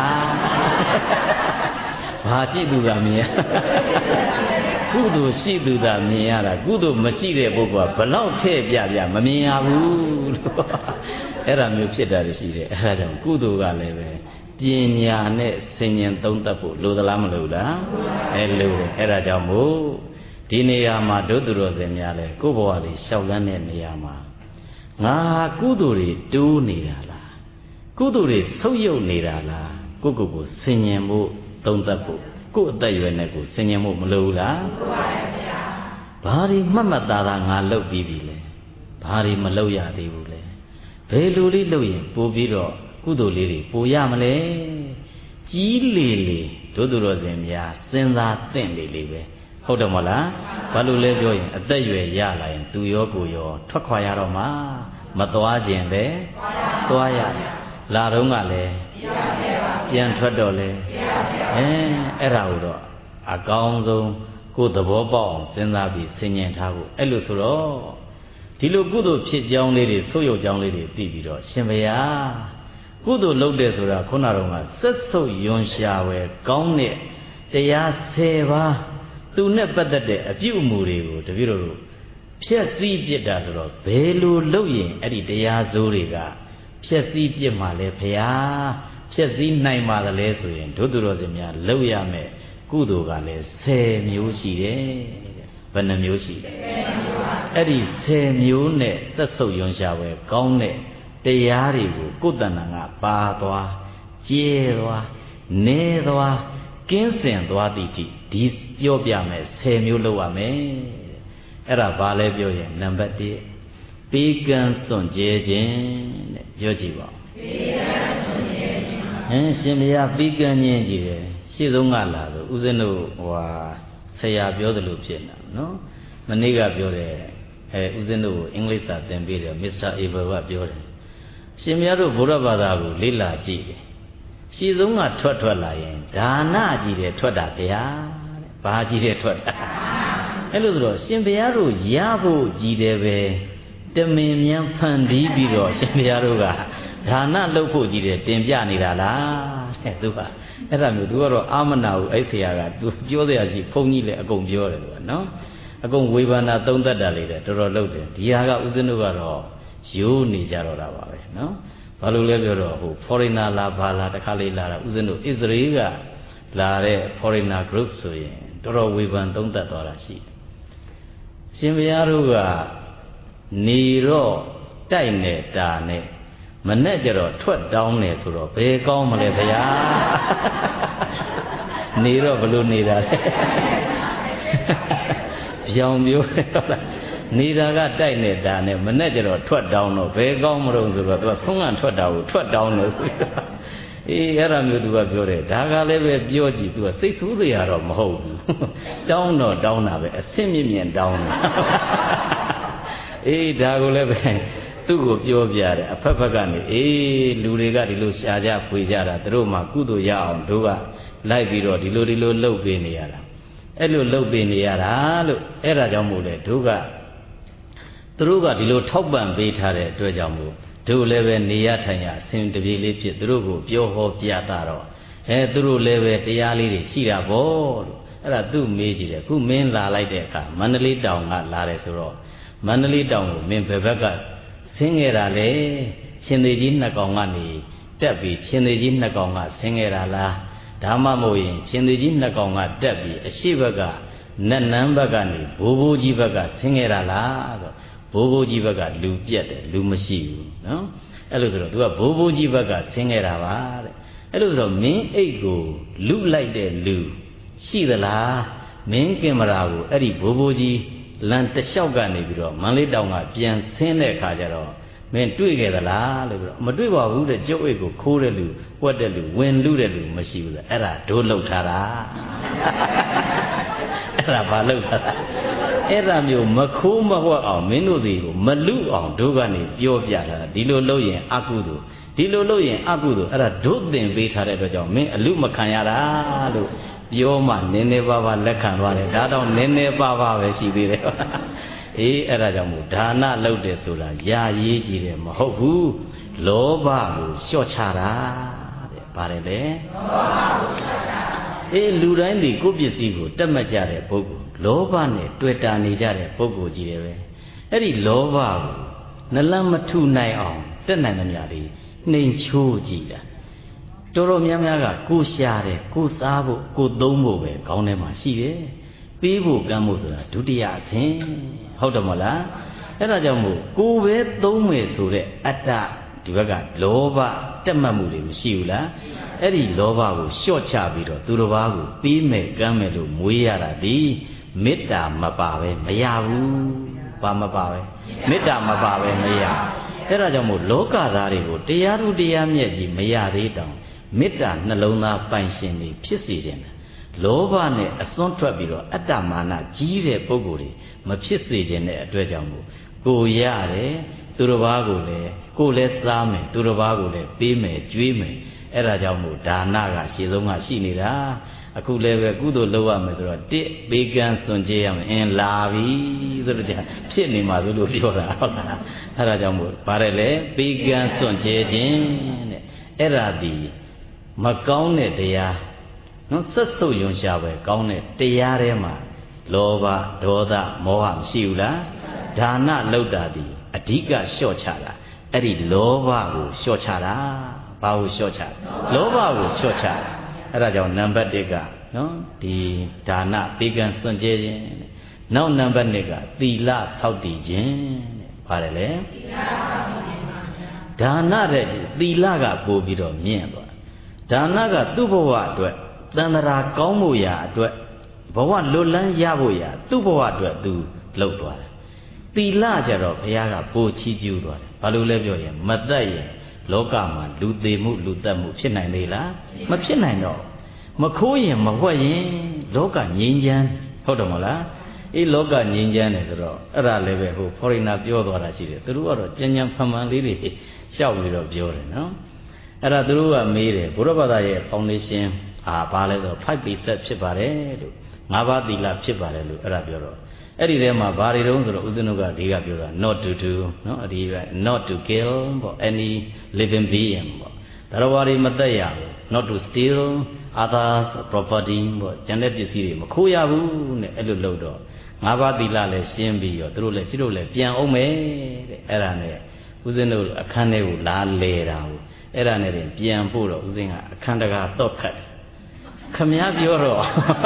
ဘာရှိသူသာမြင်ရကုသိုလ်ရှိသူသာမြင်ရတာကုသိုလ်မရှိတဲ့ပုဂ္ဂိုလ်ကဘလောက်ထည့်ပြပြမမြင်ရဘူးလို့အဲ့ဒါမျိုးဖြစ်တာရှိတယ်အဲ့ဒါကြောင့်ကုသိုလ်ကလည်းပဲပညာနဲ့ဆင်ញင်သုံးသပ်ဖို့လိုသလားမလိုလားအဲလိုတယ်အဲ့ဒါကြောင့်မို့ဒီနေရာမှာဒုသူတော်စင်များလဲကိုယ့်ဘဝလေးရှောက်လန်းတဲ့နေရာမှာငါကုသိုလ်တွေတိုးနေတာလားကုသိုလ်တွေဆုပ်ယုပ်နေတာလားကိုယ့်ကိုယ်ကိုဆင်ញင်ဖို့သုံးသပ်ဖို့ကိုယ့်အသက်အရွယ်နဲ့ကိုဆင်ញင်ဖို့မလိုဘူးလားလိုပါရဲ့ဗျာဘာတွေမှတ်မှတ်သားသားငါလုပ်ပြီးပြီလဲဘာတွေမလုပ်ရသေးဘူးလဲဘယ်လိုလေးလုပ်ရင်ပို့ပြီးတော့ကုသိုလ်လေးတွေပို့ရမလဲကြီးလေလေဒုသူတော်စင်များစဉ်းစားသင့်လေလေပဲဟုတ်တယ်မဟုတ်လားဘာလို့လဲပြောရင်အသက်အရွယ်ရလာရင်သူရောကိုရောထွက်ခွာရတော့မှမသွားခြင်းပဲသွားရလာတော့ကလည်းပြန်ထွက်တော့လေအဲအဲ့ဒါကိုတော့အကောင်းဆုံးကိုယ်သဘောပေါက်အောင်စဉ်းစားပြီးဆင်ញင်ထားဖို့အဲ့လိုဆိုတော့ဒီလိုကုသိုလ်ဖြစ်ကြောင်းလေးတွေဆိုးရုပ်ကြောင်းလေးတွေသိပြီးတော့ရှင်ဘုရားကုသိုလ်လုပ်တယ်ဆိုတာခုနကတော့ကစက်ဆုပ်ယွန်ရှာဝယ်ကောင်းတဲ့တရားဆယ်ပါးသူနဲ့ပတ်သက်တဲ့အပြုအမူတွေကိုတပည့်တော်တို့ဖြည့်ဆည်းပြစ်တာဆိုတော့ဘယ်လိုလုပ်ရင်အဲ့ဒီတရားစိုးတွေကဖြည့်ဆည်းပြစ်မှလဲဘုရားဖြည့်ဆည်းနိုင်ပါသလဲဆိုရင်ဒုသူတော်စင်များလုပ်ရမယ်ကုသိုလ်ကလည်းဆယ်မျိုးရှိတယ်ဘယ်နှမျိုးရှိလဲအဲ့ဒီဆယ်မျိုးနဲ့စက်ဆုပ်ယွန်ရှာဝယ်ကောင်းတဲ့တရားတွေကိုကိုယ်တဏ္ဍာကပါသွားကျဲသွားနေသွားကင်းစင်သွားသည့်အထိဒီပြောပြမယ်ဆယ်မျိုးလုပ်ရမယ်အဲ့ဒါဘာလဲပြောရင်နံပါတ်တစ်ပေးကမ်းစွန့်ကြဲခြင်းတဲ့ပြောကြည့်ပါပေးကမ်းစွန့်ကြဲခြင်းဟင်ရှင်ဘုရားပေးကမ်းခြင်းကြည့်တယ်ရှေ့ဆုံးကလာဆိုဦးဇင်းတို့ဟိုဟာဆရာပြောသလိုဖြစ်နေတာနော်မနေ့ကပြောတယ်အဲဦးဇင်းတို့ကိုအင်္ဂလိပ်စာသင်ပေးတယ်မစ္စတာအေဘယ်ကပြောတယ်ရှင်ဘုရားတို့ဗုဒ္ဓဘာသာကိုလေ့လာကြည့်တယ်ရှေ့ဆုံးကထွက်ထွက်လာရင်ဒါနကြည့်တယ်ထွက်တာဗျာတဲ့ဘာကြည့်တယ်ထွက်တာအဲ့လိုဆိုတော့ရှင်ဘုရားတို့ရဖို့ကြည်တယ်ပဲတမင်မြန်ဖန်တီးပြီးတော့ရှင်ဘုရားတို့ကဒါနလုပ်ဖို့ကြည်တယ်တင်ပြနေတာလားတဲ့သူကအဲ့ဒါမျိုးသူကတော့အာမနာကိုအဲ့ဆရာကသူပြောစရာရှိဘုန်းကြီးလည်းအကုန်ပြောတယ်သူကနော်အကုန်ဝေဘာနာသုံးသက်တာလေးတဲ့တော်တော်လုပ်တယ်ဒီဟာကဥစဉ်တို့ကတော့ရိုးနေကြတော့တာပါပဲနော်ဘာလို့လဲပြောတော့ဟို foreigner လာဘာလာတခါလေးလာတာဥစဉ်တို့ Israel ကလာတဲ့ foreigner group ဆိုရင်တော်တော်ဝေဖန်သုံးသက်သွားတာရှိရှင်ဘုရားတို့ကနေတော့တိုက်နေတာနဲ့မနဲ့ကြတော့ထွက်တောင်းတယ်ဆိုတော့ဘယ်ကောင်းမလဲဗျာနေတော့ဘလို့နေတာလဲပြောင်မျိုးဟုတ်လားနေတာကတိုက်နေတာနဲ့မနဲ့ကြတော့ထွက်တောင်းတော့ဘယ်ကောင်းမလို့ဆိုတော့သူကဆုံးကထွက်တာကိုထွက်တောင်းလို့ဆိုတော့အေးအဲ့ဒါမျိုးသူကပြောတယ်ဒါကလည်းပဲပြောကြည့်သူကစိတ်ဆိုးစရာတော့မဟုတ်ဘူးတောင်းတော့တောင်းတာပဲအဆင့်မြင့်မြင့်တောင်းတာအေးဒါကိုလည်းပဲသူ့ကိုပြောပြတယ်အဖက်ဖက်ကနေအေးလူတွေကဒီလိုရှာကြဖွေကြတာသူတို့မှကုသိုလ်ရအောင်တို့ကလိုက်ပြီးတော့ဒီလိုဒီလိုလှုပ်ပေးနေရတာအဲ့လိုလှုပ်ပေးနေရတာလို့အဲ့ဒါကြောင့်မို့လဲတို့ကသူတို့ကဒီလိုထောက်ပံ့ပေးထားတဲ့အတွက်ကြောင့်မို့တို့လည်းပဲနေရထိုင်ရအစဉ်တပြေးလေးဖြစ်သူတို့ကိုပြောဟောပြတာတော့အဲသူတို့လည်းပဲတရားလေးတွေရှိတာပေါ့လို့အဲ့ဒါသူ့မေးကြည့်တယ်ခုမင်းလာလိုက်တဲ့အခါမန္တလေးတောင်ကလာတယ်ဆိုတော့မန္တလေးတောင်ကိုမင်းဘယ်ဘက်ကဆင်းခဲ့တာလေရှင်သေးကြီးနှစ်ကောင်ကနေတက်ပြီးရှင်သေးကြီးနှစ်ကောင်ကဆင်းခဲ့တာလားဒါမှမဟုတ်ရင်ရှင်သေးကြီးနှစ်ကောင်ကတက်ပြီးအရှိဘက်ကနတ်နန်းဘက်ကနေဘိုးဘိုးကြီးဘက်ကဆင်းခဲ့တာလားဆိုဘိုးဘိုးကြီးဘက်ကလူပြက်တယ်လူမရှိဘူးနော်အဲ့လိုဆိုတော့ तू ကဘိုးဘိုးကြီးဘက်ကဆင်းခဲ့တာပါတဲ့အဲ့လိုဆိုတော့မင်းအိတ်ကိုလူလိုက်တဲ့လူရှိသလားမင်းကင်မရာကိုအဲ့ဒီဘိုးဘိုးကြီးလန်တလျှောက်ကနေပြီးတော့မန္တလေးတောင်ကပြန်ဆင်းတဲ့အခါကျတော့မင်းတွေ့ခဲ့သလားလို့ပြောမတွေ့ပါဘူးတဲ့ကျုပ်အိတ်ကိုခိုးတဲ့လူပွက်တဲ့လူဝင်လူတဲ့လူမရှိဘူးလေအဲ့ဒါဒိုးလှုပ်ထားတာအဲ့ဒါဘာလှုပ်ထားတာအဲ့ဒါမျိုးမခိုးမဝက်အောင်မင်းတို့စီကိုမလူအောင်တို့ကနေပြောပြတာဒီလိုလုပ်ရင်အကုသို့ဒီလိုလုပ်ရင်အကုသို့အဲ့ဒါတို့သင်ပေးထားတဲ့အတွက်ကြောင့်မင်းအလူမခံရတာလို့ပြောမှနည်းနည်းပါးပါးလက်ခံသွားတယ်ဒါတော့နည်းနည်းပါးပါးပဲရှိသေးတယ်အေးအဲ့ဒါကြောင့်မို့ဒါနလုပ်တယ်ဆိုတာရာရေးကြည့်တယ်မဟုတ်ဘူးလောဘကိုလျှော့ချတာတဲ့ပါတယ်လေလောဘကိုလျှော့ချတာအေးလူတိုင်းဒီကိုယ့်ပစ္စည်းကိုတက်မှတ်ကြတဲ့ပုဂ္ဂိုလ်လောဘနဲ့တွေ့တာနေကြတဲ့ပုဂ္ဂိုလ်ကြီးတယ်ပဲအဲ့ဒီလောဘကိုနလန်းမထုနိုင်အောင်တက်နိုင်သမျှလေးနှိမ်ချိုးကြည့်တာတော်တော်များများကကိုရှာတယ်ကိုစားဖို့ကိုသုံးဖို့ပဲခေါင်းထဲမှာရှိတယ်ပေးဖို့ကမ်းဖို့ဆိုတာဒုတိယအဆင့်ဟုတ်တယ်မလားအဲ့ဒါကြောင့်မို့ကိုပဲသုံးမယ်ဆိုတဲ့အတ္တဒီဘက်ကလောဘတက်မှတ်မှုတွေမရှိဘူးလားအဲ့ဒီလောဘကိုလျှော့ချပြီးတော့သူတစ်ပါးကိုပေးမယ်ကမ်းမယ်လို့မွေးရတာဒီမေတ္တာမပါပဲမရဘူးဘာမပါပဲမေတ္တာမပါပဲမရအဲ့ဒါကြောင့်မို့လောကသားတွေကိုတရားထုတရားမြတ်ကြီးမရသေးတောင်မေတ္တာနှလုံးသားပိုင်ရှင်တွေဖြစ်စေခြင်းလောဘနဲ့အစွန်းထွက်ပြီးတော့အတ္တမာနကြီးတဲ့ပုဂ္ဂိုလ်တွေမဖြစ်စေခြင်းတဲ့အတွက်ကြောင့်မို့ကိုရတယ်သူတစ်ပါးကိုလည်းကိုလည်းစားမယ်သူတစ်ပါးကိုလည်းပေးမယ်ကြွေးမယ်အဲ့ဒါကြောင့်မို့ဒါနကရှေ့ဆုံးကရှိနေတာအခုလည်းပဲကုသိုလ်လုပ်ရမယ်ဆိုတော့တစ်ပေးကမ်းစွန့်ကြရမယ်အင်းလာပြီဆိုတော့ဖြစ်နေမှာဆိုလို့ပြောတာဟုတ်လားအဲ့ဒါကြောင့်မို့ပါတယ်လေပေးကမ်းစွန့်ကြခြင်းတဲ့အဲ့ဒါဒီမကောင်းတဲ့တရားနော်ဆက်စုပ်ယွန်ရှာပဲကောင်းတဲ့တရားထဲမှာလောဘဒေါသမောဟမရှိဘူးလားဒါနလုပ်တာဒီအဓိကလျှော့ချတာအဲ့ဒီလောဘကိုလျှော့ချတာဘာကိုလျှော့ချလောဘကိုလျှော့ချတာအဲ့ဒါကြောင့်နံပါတ်တစ်ကနော်ဒီဒါနပေးကမ်းစွန့်ကြဲခြင်းနောက်နံပါတ်နှစ်ကသီလဆောက်တည်ခြင်းတဲ့ပါတယ်လေဒါနတဲ့သီလကပို့ပြီးတော့မြင့်သွားဒါနကသူ့ဘဝအတွက်တန်ត្រာကောင်းဖို့ရာအတွက်ဘဝလွတ်လန်းရဖို့ရာသူ့ဘဝအတွက်သူလှုပ်သွားတယ်သီလကြတော့ဘုရားကပို့ချီးကျူးသွားတယ်ဘာလို့လဲပြောရင်မသက်ရင်လောကမှာလူသေးမှုလူသက်မှုဖြစ်နိုင်သေးလားမဖြစ်နိုင်တော့မခိုးရင်မဝှက်ရင်လောကငြိမ်းချမ်းဟုတ်တယ်မဟုတ်လားအေးလောကငြိမ်းချမ်းတယ်ဆိုတော့အဲ့ဒါလည်းပဲဟို foreigner ပြောသွားတာရှိတယ်သူတို့ကတော့ကြံကြံဖန်ဖန်လေးတွေရှောက်ပြီးတော့ပြောတယ်နော်အဲ့ဒါသူတို့ကမေးတယ်ဘုရားဘာသာရဲ့ foundation အာဘာလဲဆို five percent ဖြစ်ပါတယ်လို့ငါးပါးသီလဖြစ်ပါတယ်လို့အဲ့ဒါပြောတော့အဲ့ဒီထဲမှာဘာတွေတုံးဆိုတော့ဦးဇင်းတို့ကဒီကပြောတာ not to do နော်အဒီက not to kill ပေါ့ any living being ပေါ့ဒါတော့ဘာတွေမသက်ရဘူး not to steal others property ပေါ့ကျန်တဲ့ပစ္စည်းတွေမခိုးရဘူးနဲ့အဲ့လိုလုပ်တော့ငါးပါးသီလလည်းရှင်းပြီးတော့သူတို့လည်းကျတို့လည်းပြန်အောင်မယ်တဲ့အဲ့ဒါနဲ့ဦးဇင်းတို့အခန်းထဲကိုလာလဲတာကိုအဲ့ဒါနဲ့ပြန်ပို့တော့ဦးဇင်းကအခန်းတကာတော့ခတ်တယ်ခမည်းပြောတော့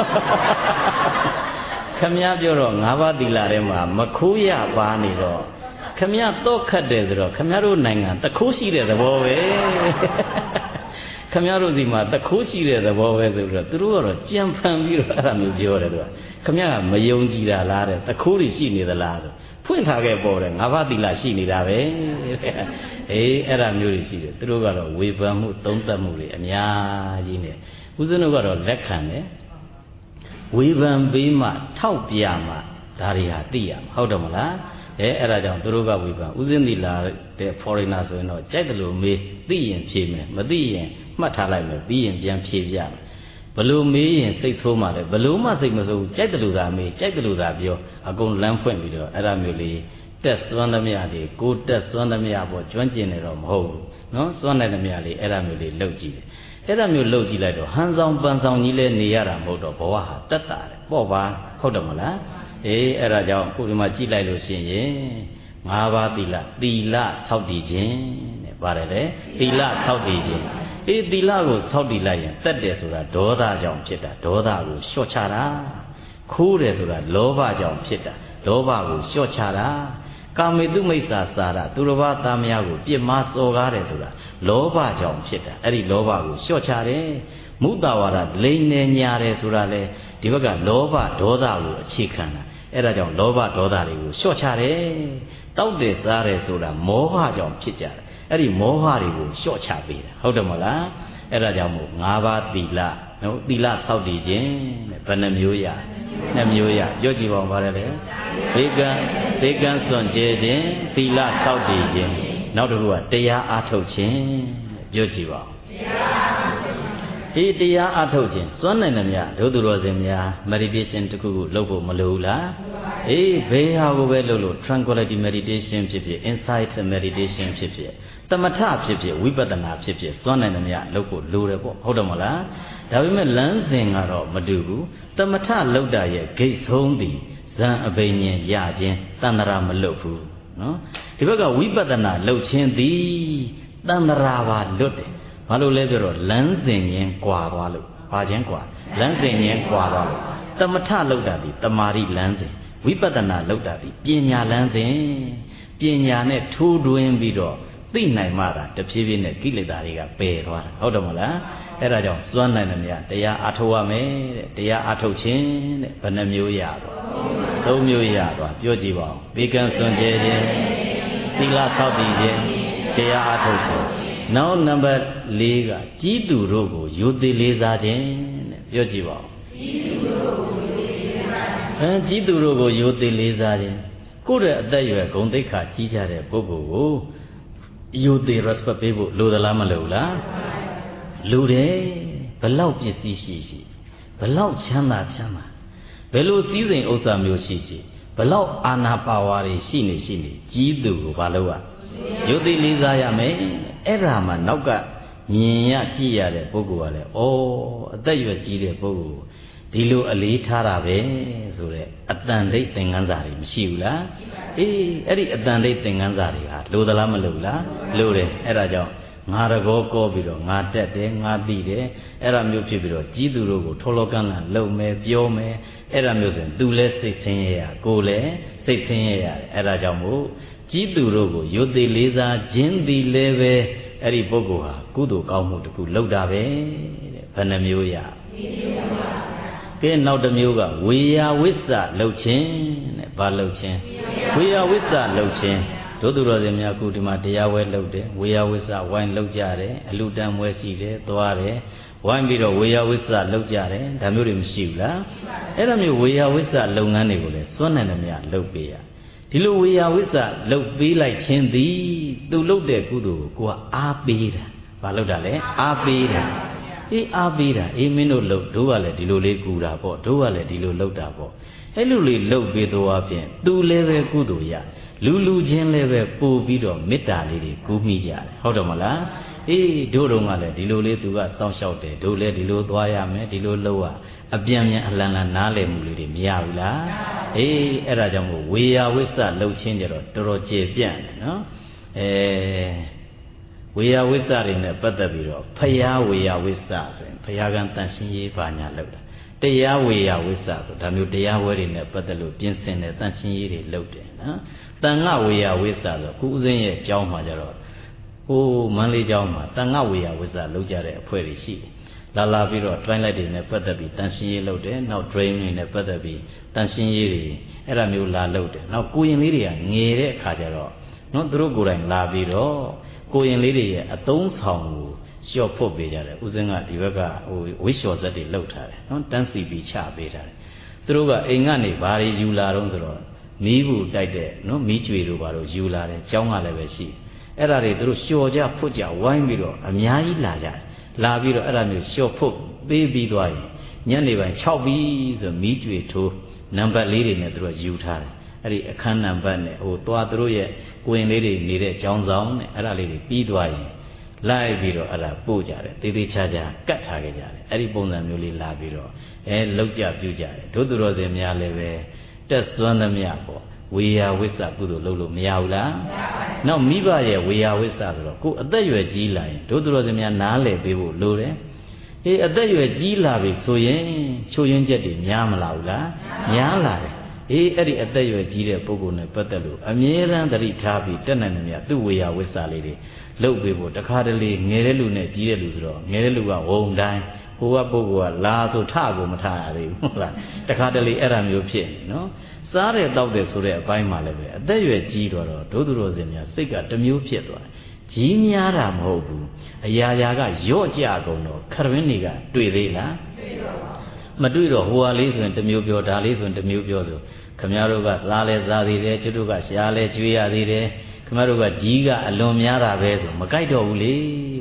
ခမည်းပြောတော့ငါးပါးသီလထဲမှာမခိုးရပါနေတော့ခမည်းတော့ခတ်တယ်ဆိုတော့ခမည်းတို့နိုင်ငံတခိုးရှိတဲ့သဘောပဲခမည်းတို့ဒီမှာတခိုးရှိတဲ့သဘောပဲဆိုပြီးတော့သူတို့ကတော့ကြံဖန်ပြီးတော့အဲ့ဒါမျိုးပြောတယ်သူကခမည်းကမယုံကြည်တာလားတဲ့တခိုးတွေရှိနေသလားဆိုဖွင့်ထားခဲ့ပေါ်တယ်ငါးပါးသီလရှိနေတာပဲအေးအဲ့ဒါမျိုးတွေရှိတယ်သူတို့ကတော့ဝေဖန်မှုသုံးသပ်မှုတွေအများကြီးနေဦးဇင်းတို့ကတော့လက်ခံတယ်ဝေဖန်ပေးမှထောက်ပြမှဒါတွေဟာသိရမှာဟုတ်တယ်မလားအဲအဲ့ဒါကြောင့်သူတို့ကဝေဖန်ဦးဇင်းသီလာတဲ့ foreigner ဆိုရင်တော့ကြိုက်တယ်လို့မေးသိရင်ဖြေမယ်မသိရင်မှတ်ထားလိုက်မယ်ပြီးရင်ပြန်ဖြေပြမယ်ဘလို့မေးရင်စိတ်ဆိုးမှလည်းဘလို့မှစိတ်မဆိုးဘူးကြိုက်တယ်လို့သာမေးကြိုက်တယ်လို့သာပြောအကုန်လမ်းဖွင့်ပြီးတော့အဲ့ဒါမျိုးလေးတက်စွမ်းသမျှတွေကိုတက်စွမ်းသမျှပေါ့ကျွမ်းကျင်နေတော့မဟုတ်ဘူးနော်စွမ်းနိုင်သမျှလေးအဲ့ဒါမျိုးလေးလုပ်ကြည့်တယ်အဲ့ဒါမျိုးလှုပ်ကြည့်လိုက်တော့ဟန်ဆောင်ပန်ဆောင်ကြီးလဲနေရတာမဟုတ်တော့ဘဝဟာတက်တာတယ်ပေါ့ပါဟုတ်တယ်မလားအေးအဲ့ဒါကြောင့်ခုဒီမှာကြည့်လိုက်လို့ရှိရင်ငါးပါးသီလသီလဆောက်တည်ခြင်းတဲ့ပါတယ်လေသီလဆောက်တည်ခြင်းအေးသီလကိုဆောက်တည်လိုက်ရင်တက်တယ်ဆိုတာဒေါသကြောင့်ဖြစ်တာဒေါသကိုလျှော့ချတာခိုးတယ်ဆိုတာလောဘကြောင့်ဖြစ်တာလောဘကိုလျှော့ချတာကာမေတုမိစ္ဆာစာရသူတစ်ပါးသားမယားကိုပြစ်မှားစော်ကားတယ်ဆိုတာလောဘကြောင့်ဖြစ်တာအဲ့ဒီလောဘကိုလျှော့ချတယ်မုဿဝါဒလိန်နေညာတယ်ဆိုတာလေဒီဘက်ကလောဘဒေါသကိုအခြေခံတာအဲ့ဒါကြောင့်လောဘဒေါသတွေကိုလျှော့ချတယ်တောက်တယ်စားတယ်ဆိုတာမောဟကြောင့်ဖြစ်ကြတယ်အဲ့ဒီမောဟတွေကိုလျှော့ချပေးတာဟုတ်တယ်မလားအဲ့ဒါကြောင့်မို့ငါးပါးသီလနော်သီလဆောက်တည်ခြင်းတဲ့ဘယ်နှမျိုးရနှစ်မျိုးရပြောကြည့်ပါဦးပါတယ်လေဘေကံဘေကံစွန့်ကြဲခြင်းသီလဆောက်တည်ခြင်းနောက်တစ်ခုကတရားအားထုတ်ခြင်းပြောကြည့်ပါဦးဒီတရားအားထုတ်ခြင်းစွန့်နိုင်တယ်များဒုသူတော်စင်များ meditation တခုခုလုပ်ဖို့မလိုဘူးလားအေးဘေးဟာကိုပဲလို့လို့ tranquility meditation ဖြစ်ဖြစ် insight meditation ဖြစ်ဖြစ်သမထဖြစ်ဖြစ်ဝိပဿနာဖြစ်ဖြစ်စွမ်းနိုင်တယ်များလုပ်ဖို့လိုတယ်ပေါ့ဟုတ်တယ်မလားဒါပေမဲ့လမ်းစဉ်ကတော့မတူဘူးသမထလောက်တာရဲ့ဂိတ်ဆုံးသည်ဇံအဘိညာဉ်ရခြင်းတဏ္ဍရာမလွတ်ဘူးနော်ဒီဘက်ကဝိပဿနာလှုပ်ခြင်းသည်တဏ္ဍရာပါလွတ်တယ်ဘာလို့လဲပြောတော့လမ်းစဉ်ချင်းကွာသွားလို့ဘာချင်းကွာလမ်းစဉ်ချင်းကွာသွားလို့သမထလောက်တာသည်တမာရီလမ်းစဉ်ဝိပဿနာလောက်တာသည်ပညာလမ်းစဉ်ပညာနဲ့ထိုးတွင်းပြီးတော့သိနိုင်မှသာတဖြည်းဖြည်းနဲ့ကိလေသာတွေကပယ်သွားတာဟုတ်တယ်မလားအဲ့ဒါကြောင့်စွမ်းနိုင်တယ်များတရားအထုတ်ရမယ်တဲ့တရားအထုတ်ခြင်းတဲ့ဘယ်နှမျိုးရသွားသုံးမျိုးရသွားပြောကြည့်ပါဦးဘေကံစွန့်ကြဲခြင်းသီလဆောက်တည်ခြင်းတရားအထုတ်ခြင်းနောက်နံပါတ်၄ကကြီးသူတို့ကိုယုတိလေးစားခြင်းတဲ့ပြောကြည့်ပါဦးကြီးသူတို့ကိုယုတိလေးစားခြင်းအဲကြီးသူတို့ကိုယုတိလေးစားခြင်းကိုယ့်ရဲ့အသက်အရွယ်ဂုဏ်သိက္ခာကြီးကြတဲ့ပုဂ္ဂိုလ်ကိုယုတိ respect ပေးဖို့လိုသလားမလိုလားလိုတယ်ဘလောက်ပစ္စည်းရှိရှိဘလောက်ချမ်းသာချမ်းသာဘယ်လိုစည်းစိမ်ဥစ္စာမျိုးရှိရှိဘလောက်အာနာပါဝါတွေရှိနေရှိနေကြီးသူကိုဘာလို့อ่ะယုတိလေးစားရမယ်အဲ့ဒါမှနောက်ကမြင်ရကြည့်ရတဲ့ပုဂ္ဂိုလ်ကလည်းဩအသက်ရွယ်ကြီးတဲ့ပုဂ္ဂိုလ်ဒီလိုအလေးထားတာပဲဆိုတဲ့အတန်တိတ်သင်္ကန်းစာတွေမရှိဘူးလားအေးအဲ့ဒီအတန်တိတ်သင်္ကန်းစာတွေဟာလိုသလားမလိုလားလိုတယ်အဲ့ဒါကြောင့်ငါတကောကောပြီးတော့ငါတက်တယ်ငါသိတယ်အဲ့ဒါမျိုးဖြစ်ပြီးတော့ကြီးသူတို့ကိုထောလောကန့်လန့်လုံမယ်ပြောမယ်အဲ့ဒါမျိုးဆိုရင်သူလည်းစိတ်ဆင်းရဲရကိုယ်လည်းစိတ်ဆင်းရဲရတယ်အဲ့ဒါကြောင့်မို့ကြီးသူတို့ကိုယုတိလေးစားခြင်းသည်လည်းပဲအဲ့ဒီပုဂ္ဂိုလ်ဟာကုသိုလ်ကောင်းမှုတစ်ခုလုပ်တာပဲတဲ့ဘယ်နှမျိုးရကဲနောက်တစ်မျိုးကဝေယဝိစ္စလှုပ်ခြင်းတဲ့ဘာလှုပ်ခြင်းဝေယဝိစ္စလှုပ်ခြင်းတို့သူတော်စင်များခုဒီမှာတရားဝဲလှုပ်တယ်ဝေယဝိစ္စဝိုင်းလှုပ်ကြတယ်အလူတန်ဝဲရှိတယ်သွားတယ်ဝိုင်းပြီးတော့ဝေယဝိစ္စလှုပ်ကြတယ်ဒါမျိုးတွေမရှိဘူးလားအဲ့ဒါမျိုးဝေယဝိစ္စလုပ်ငန်းတွေကိုလည်းစွန့်နိုင်တယ်များလှုပ်ပေးရဒီလိုဝေယဝိစ္စလှုပ်ပေးလိုက်ခြင်းသည်သူလှုပ်တဲ့ကုသိုလ်ကိုကိုကအားပေးတာဘာလှုပ်တာလဲအားပေးတာအေးအားပေးတာအေးမင်းတို့လှုပ်တို့ကလည်းဒီလိုလေးကူတာပေါ့တို့ကလည်းဒီလိုလှုပ်တာပေါ့အဲ့လိုလေးလှုပ်ပေးသွားဖြင့်သူလည်းပဲကုသိုလ်ရလူလူချင်းလည်းပဲပို့ပြီးတော့မေတ္တာလေးတွေကူးမိကြတယ်ဟုတ်တယ်မလားအေးတို့တုန်းကလည်းဒီလိုလေးသူကစောင့်ရှောက်တယ်တို့လည်းဒီလိုသွားရမယ်ဒီလိုလှုပ်ရအပြန်ပြန်အလန်လန်နားလည်မှုလေးတွေမရဘူးလားအေးအဲ့ဒါကြောင့်မို့ဝေယဝိစ္စလှုပ်ခြင်းကြတော့တော်တော်ကျေပြန့်တယ်နော်အဲဝေယဝိစ္စတွေနဲ့ပတ်သက်ပြီးတော့ဖယားဝေယဝိစ္စဆိုရင်ဖယားကံတန်ရှင်းရေးပါညာလှုပ်တာတရားဝေယဝိစ္စဆိုဒါမျိုးတရားဝဲတွေနဲ့ပတ်သက်လို့ပြင်ဆင်တဲ့တန်ရှင်းရေးတွေလှုပ်တယ်နော်တန်ငဝေယဝိစ္စဆိုခုဥစဉ်ရဲ့အကြောင်းမှာကြတော့ဟိုမန္တလေးကျောင်းမှာတန်ငဝေယဝိစ္စလှုပ်ကြတဲ့အဖွဲ့တွေရှိတယ်လာလာပြီးတော့ twilight တွေနဲ့ပတ်သက်ပြီးတန်ရှင်းရေးလုပ်တယ်နောက် drain တွေနဲ့ပတ်သက်ပြီးတန်ရှင်းရေးတွေအဲ့ဒါမျိုးလာလုပ်တယ်နောက်ကိုရင်လေးတွေကငယ်တဲ့အခါကျတော့နော်သူတို့ကိုယ်တိုင်လာပြီးတော့ကိုရင်လေးတွေရဲ့အသုံးဆောင်ကိုလျှော့ဖို့ပေးကြတယ်ဦးစင်းကဒီဘက်ကဟိုဝိလျှော်ဇက်တွေလှုပ်ထားတယ်နော်တန်းစီပြီးချပေးထားတယ်သူတို့ကအိမ်ကနေဘာတွေယူလာတော့ဆိုတော့မီးဘူးတိုက်တဲ့နော်မီးကြွေတို့ဘာလို့ယူလာတယ်ကျောင်းကလည်းပဲရှိအဲ့ဒါတွေသူတို့လျှော်ကြဖွတ်ကြဝိုင်းပြီးတော့အများကြီးလာကြတယ်လာပြီးတော့အဲ့ဒါမျိုးလျှော့ဖို့ပေးပြီးသွားရင်ညနေပိုင်း၆ပြီးဆိုမီးကြွေထိုးနံပါတ်လေးတွေနဲ့သူတို့ယူထားတယ်အဲ့ဒီအခန်းနံပါတ်နဲ့ဟိုသွားသူတို့ရဲ့ကိုရင်လေးတွေနေတဲ့ကျောင်းဆောင်နဲ့အဲ့ဒါလေးတွေပြီးသွားရင်လိုက်ပြီးတော့အဲ့ဒါပို့ကြတယ်တေးသေးချာချာကတ်ထားကြတယ်အဲ့ဒီပုံစံမျိုးလေးလာပြီးတော့အဲလောက်ကြပြုကြတယ်တို့သူတော်စင်များလည်းပဲတက်စွမ်းသမျှပေါ့ဝေယဝိစ္စကုသိုလ်လုပ်လို့မရဘူးလားမရပါဘူးနောက်မိဘရဲ့ဝေယဝိစ္စဆိုတော့ကိုယ်အသက်ရွယ်ကြီးလာရင်တို့သူတော်စင်များနားလည်ပေးဖို့လိုတယ်အေးအသက်ရွယ်ကြီးလာပြီဆိုရင်ချိုးယွင်းချက်တွေများမလာဘူးလားများလာတယ်အေးအဲ့ဒီအသက်ရွယ်ကြီးတဲ့ပုဂ္ဂိုလ်နဲ့ပတ်သက်လို့အမြဲတမ်းသတိထားပြီးတက်နိုင်တယ်များသူ့ဝေယဝိစ္စလေးတွေလုပ်ပေးဖို့တခါတလေငယ်တဲ့လူနဲ့ကြီးတဲ့လူဆိုတော့ငယ်တဲ့လူကဝုံတိုင်းဟိုကပုဂ္ဂိုလ်ကလာဆိုထကိုမထရသေးဘူးဟုတ်လားတခါတလေအဲ့ဒါမျိုးဖြစ်နေနော်စားတယ်တောက်တယ်ဆိုတဲ့အပိုင်းမှာလည်းပဲအသက်ရွယ်ကြီးတော့ဒုသူတော်စင်များစိတ်ကတမျိုးဖြစ်သွားတယ်ကြီးများတာမဟုတ်ဘူးအရာရာကရော့ကြကုန်တော့ခရင်းတွေကတွေ့သေးလားတွေ့တော့မတွေ့တော့ဟိုဟာလေးဆိုရင်တမျိုးပြောဒါလေးဆိုရင်တမျိုးပြောဆိုခမည်းတော်ကစားလဲစားသေးတယ်ကျွတ်တို့ကရှားလဲကျွေးရသေးတယ်ခမည်းတော်ကကြီးကအလွန်များတာပဲဆိုမကြိုက်တော့ဘူးလေဟ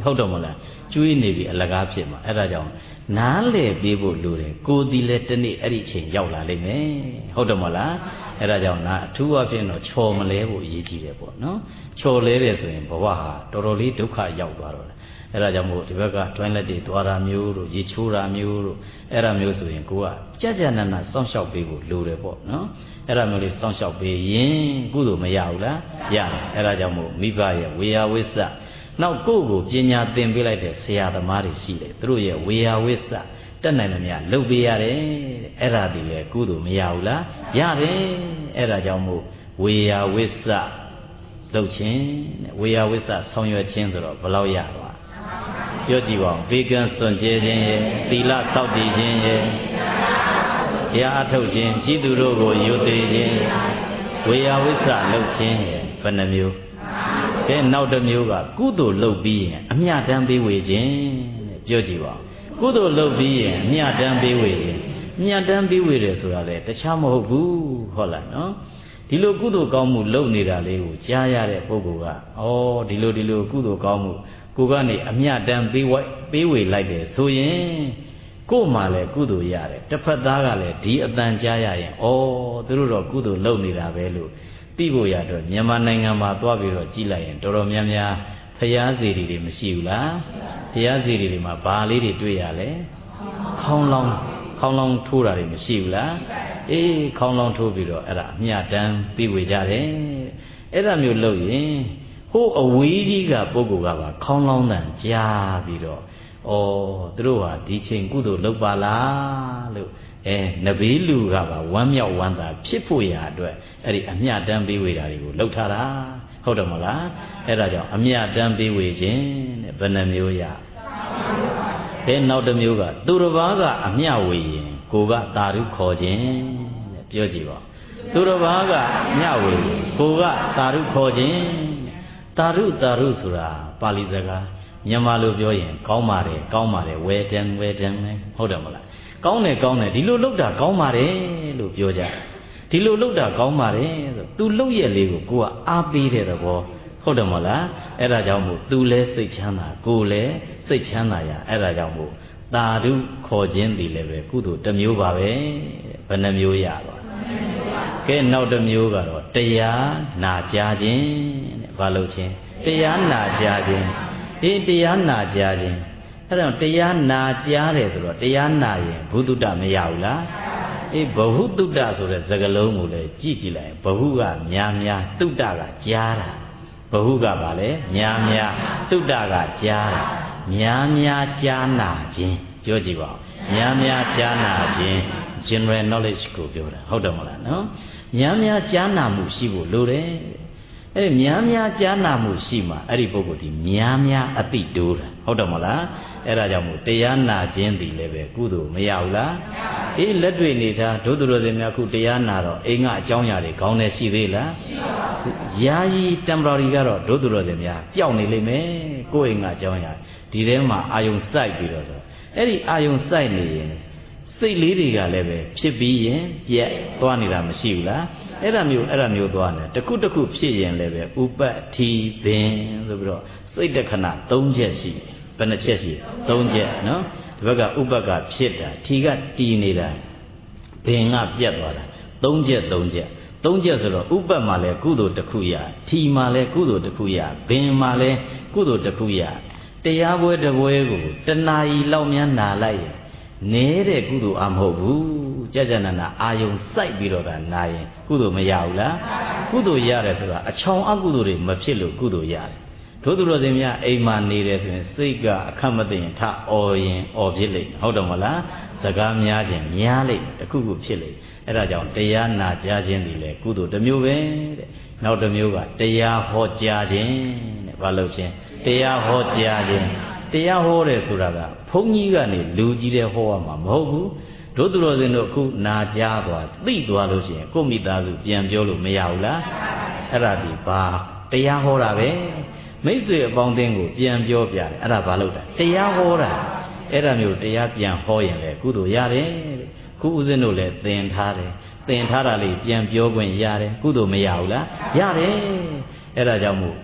ဟုတ်တော့မလားကျွေးနေပြီအလကားဖြစ်မှာအဲ့ဒါကြောင့်နားလေပေးဖို့လိုတယ်ကိုဒီလည်းတနေ့အဲ့ဒီအချိန်ရောက်လာလိမ့်မယ်ဟုတ်တယ်မလားအဲ့ဒါကြောင့်နာအထူးအဖြစ်တော့ချော်မလဲဖို့အရေးကြီးတယ်ပေါ့နော်ချော်လဲတယ်ဆိုရင်ဘဝဟာတော်တော်လေးဒုက္ခရောက်သွားတော့တယ်အဲ့ဒါကြောင့်မို့ဒီဘက်က toilet တွေသွားတာမျိုးတို့ရေချိုးတာမျိုးတို့အဲ့ဒါမျိုးဆိုရင်ကိုကကြကြနနစောင့်ရှောက်ပေးဖို့လိုတယ်ပေါ့နော်အဲ့ဒါမျိုးလေးစောင့်ရှောက်ပေးရင်ကုသိုလ်မရဘူးလားရတယ်အဲ့ဒါကြောင့်မို့မိဘရဲ့ဝေယဝိစ္စနောက်ကိုယ့်ကိုပညာသင်ပေးလိုက်တဲ့ဆရာသမားတွေရှိတယ်သူတို့ရဲ့ဝေယဝိစ္စတက်နိုင်သမျှလုပ်ပေးရတယ်အဲ့ဒါဒီလေကုသိုလ်မရဘူးလားရတယ်အဲ့ဒါကြောင့်မို့ဝေယဝိစ္စလုပ်ခြင်းဝေယဝိစ္စဆောင်ရွက်ခြင်းဆိုတော့ဘယ်လောက်ရတော့ပြောကြည့်ပါဦးဘေကံစွန့်ကြဲခြင်းရဲ့သီလစောင့်တည်ခြင်းရဲ့တရားအထုတ်ခြင်းကြည်သူတို့ကိုယုသေးခြင်းဝေယဝိစ္စလုပ်ခြင်းရဲ့ဘယ်နှမျိုးကဲနောက်တစ်မျိုးကကုသိုလ်လုပ်ပြီးရင်အမျှတမ်းပေးဝေခြင်းတဲ့ပြောကြည့်ပါဦးကုသိုလ်လုပ်ပြီးရင်အမျှတမ်းပေးဝေခြင်းအမျှတမ်းပေးဝေတယ်ဆိုတာလေတခြားမဟုတ်ဘူးဟုတ်လားနော်ဒီလိုကုသိုလ်ကောင်းမှုလုပ်နေတာလေးကိုကြားရတဲ့ပုဂ္ဂိုလ်ကဩဒီလိုဒီလိုကုသိုလ်ကောင်းမှုကိုကနေအမျှတမ်းပေးဝေပေးဝေလိုက်တယ်ဆိုရင်ကို့မှာလည်းကုသိုလ်ရတယ်တစ်ဖက်သားကလည်းဒီအတန်ကြားရရင်ဩသူတို့တော့ကုသိုလ်လုပ်နေတာပဲလို့သိဖို့ရတော့မြန်မာနိုင်ငံမှာသွားပြီးတော့ကြည်လိုက်ရင်တော်တော်များများဖျားစီတွေမရှိဘူးလားဖျားစီတွေမှာဘာလေးတွေတွေ့ရလဲခေါင်းလောင်းခေါင်းလောင်းထိုးတာတွေမရှိဘူးလားအေးခေါင်းလောင်းထိုးပြီးတော့အဲ့ဒါအမျှတမ်းပြီးဝေကြတယ်အဲ့ဒါမျိုးလုပ်ရင်ဟိုအဝေးကြီးကပုဂ္ဂိုလ်ကပါခေါင်းလောင်းတန်ကြားပြီးတော့ဩသူတို့ဟာဒီချိန်ကုသိုလ်လုပ်ပါလားလို့အဲနဘေးလူကပါဝမ်းမြောက်ဝမ်းသာဖြစ်ဖို့ရာအတွက်အဲ့ဒီအမျှတမ်းပေးဝေတာတွေကိုလှုပ်ထားတာဟုတ်တယ်မလားအဲ့ဒါကြောင့်အမျှတမ်းပေးဝေခြင်းတဲ့ဘယ်နှမျိုးရအဲနောက်တစ်မျိုးကသူတစ်ပါးကအမျှဝေရင်ကိုကတာရုခေါ်ခြင်းတဲ့ပြောကြည့်ပါသူတစ်ပါးကအမျှဝေရင်ကိုကတာရုခေါ်ခြင်းတာရုတာရုဆိုတာပါဠိစကားမြန်မာလိုပြောရင်ကောင်းပါတယ်ကောင်းပါတယ်ဝဲတန်ဝဲတန်ဟုတ်တယ်မလားကောင်းတယ်ကောင်းတယ်ဒီလိုလုပ်တာကောင်းပါတယ်လို့ပြောကြဒီလိုလုပ်တာကောင်းပါတယ်ဆို तू လုပ်ရက်လေးကိုကိုကအားပေးတဲ့သဘောဟုတ်တယ်မလားအဲ့ဒါကြောင့်မို့ तू လဲစိတ်ချမ်းသာကိုလည်းစိတ်ချမ်းသာရအဲ့ဒါကြောင့်မို့တာရုခေါ်ခြင်းဒီလည်းပဲကုသိုလ်တစ်မျိုးပါပဲဘယ်နှမျိုးရပါကဲနောက်တစ်မျိုးကတော့တရားနာကြားခြင်းတဲ့ဘာလို့ချင်းတရားနာကြားခြင်းဒီတရားနာကြားခြင်းအဲ့တော့တရားနာကြားတယ်ဆိုတော့တရားနာရင်ဘုဒ္ဓမရဘူးလားအေးဘဟုတုတ္တဆိုတဲ့စကားလုံးကိုလည်းကြည့်ကြည့်လိုက်ဘဟုကများများတုတ္တကကြားတာဘဟုကပါလေများများတုတ္တကကြားတာများများကြားနာခြင်းပြောကြည့်ပါဦးများများကြားနာခြင်း general knowledge ကိုပြောတာဟုတ်တယ်မလားနော်များများကြားနာမှုရှိဖို့လိုတယ်အဲ့ဒီများများကြားနာမှုရှိမှအဲ့ဒီပုဂ္ဂိုလ်ဒီများများအသိတိုးတာဟုတ်တယ်မလားအဲ့ဒါကြောင့်မို့တရားနာခြင်းဒီလည်းပဲကုသိုလ်မရဘူးလားအေးလက်တွေ့နေထားဒုသူတော်စင်များခုတရားနာတော့အိမ်ကအကြောင်းအရာတွေခေါင်းထဲရှိသေးလားရှိပါဘူးယာယီ temporary ကတော့ဒုသူတော်စင်များပျောက်နေလိမ့်မယ်ကိုယ့်အိမ်ကအကြောင်းအရာဒီထဲမှာအာယုံစိုက်ပြီးတော့ဆိုအဲ့ဒီအာယုံစိုက်နေရင်စိတ်လေးတွေကလည်းပဲဖြစ်ပြီးရင်ပြက်သွားနေတာမရှိဘူးလားအဲ့ဒါမျိုးအဲ့ဒါမျိုးသွားတယ်တခုတခုဖြစ်ရင်လည်းပဲဥပထီပင်ဆိုပြီးတော့စိတ်တခဏ၃ချက်ရှိတယ်ဘယ်နှချက်ရှိ၃ချက်နော်ဒီဘက်ကဥပကဖြစ်တာထီကတီနေတာဘင်ကပြက်သွားတာ၃ချက်၃ချက်၃ချက်ဆိုတော့ဥပမှာလည်းကုသိုလ်တစ်ခုရထီမှာလည်းကုသိုလ်တစ်ခုရဘင်မှာလည်းကုသိုလ်တစ်ခုရတရားပွဲတစ်ပွဲကိုတဏှာကြီးလောက်များနာလိုက်ရင်နေတဲ့ကုသိုလ်အမဟုတ်ဘူးကြကြနနာအာယုံစိုက်ပြီးတော့ကနာရင်ကုသိုလ်မရဘူးလားကုသိုလ်ရတယ်ဆိုတာအချောင်အကုသိုလ်တွေမဖြစ်လို့ကုသိုလ်ရတယ်တို့သူတော်စင်များအိမ်မှာနေတယ်ဆိုရင်စိတ်ကအခက်မသိရင်ထအော်ရင်အော်ဖြစ်လိမ့်ဟုတ်တယ်မလားစကားများခြင်းများလိမ့်တခုခုဖြစ်လိမ့်အဲ့ဒါကြောင့်တရားနာကြားခြင်းဒီလေကုသိုလ်တစ်မျိုးပဲတဲ့နောက်တစ်မျိုးကတရားဟောကြားခြင်းတဲ့ဘာလို့ချင်းတရားဟောကြားခြင်းတရားဟောတယ်ဆိုတာကဘုန်းကြီးကနေလူကြီးတဲ့ဟောရမှာမဟုတ်ဘူးတို့သူတော်စင်တို့အခုနာကြားသွားသိသွားလို့ရှိရင်ကိုမိသားစုပြန်ပြောလို့မရဘူးလားအဲ့ဒါဒီဘာတရားဟောတာပဲမိတ်ဆွေအပေါင်းအသင်းကိုပြန်ပြောပြတယ်အဲ့ဒါဘာလို့လဲတရားဟောတာအဲ့ဒါမျိုးတရားပြန်ဟောရင်လေကုသိုလ်ရတယ်တဲ့ခုဦးဇင်းတို့လည်းသင်ထားတယ်သင်ထားတာလေးပြန်ပြောခွင့်ရတယ်ကုသိုလ်မရဘူးလားရတယ်အဲ့ဒါကြောင့်မို့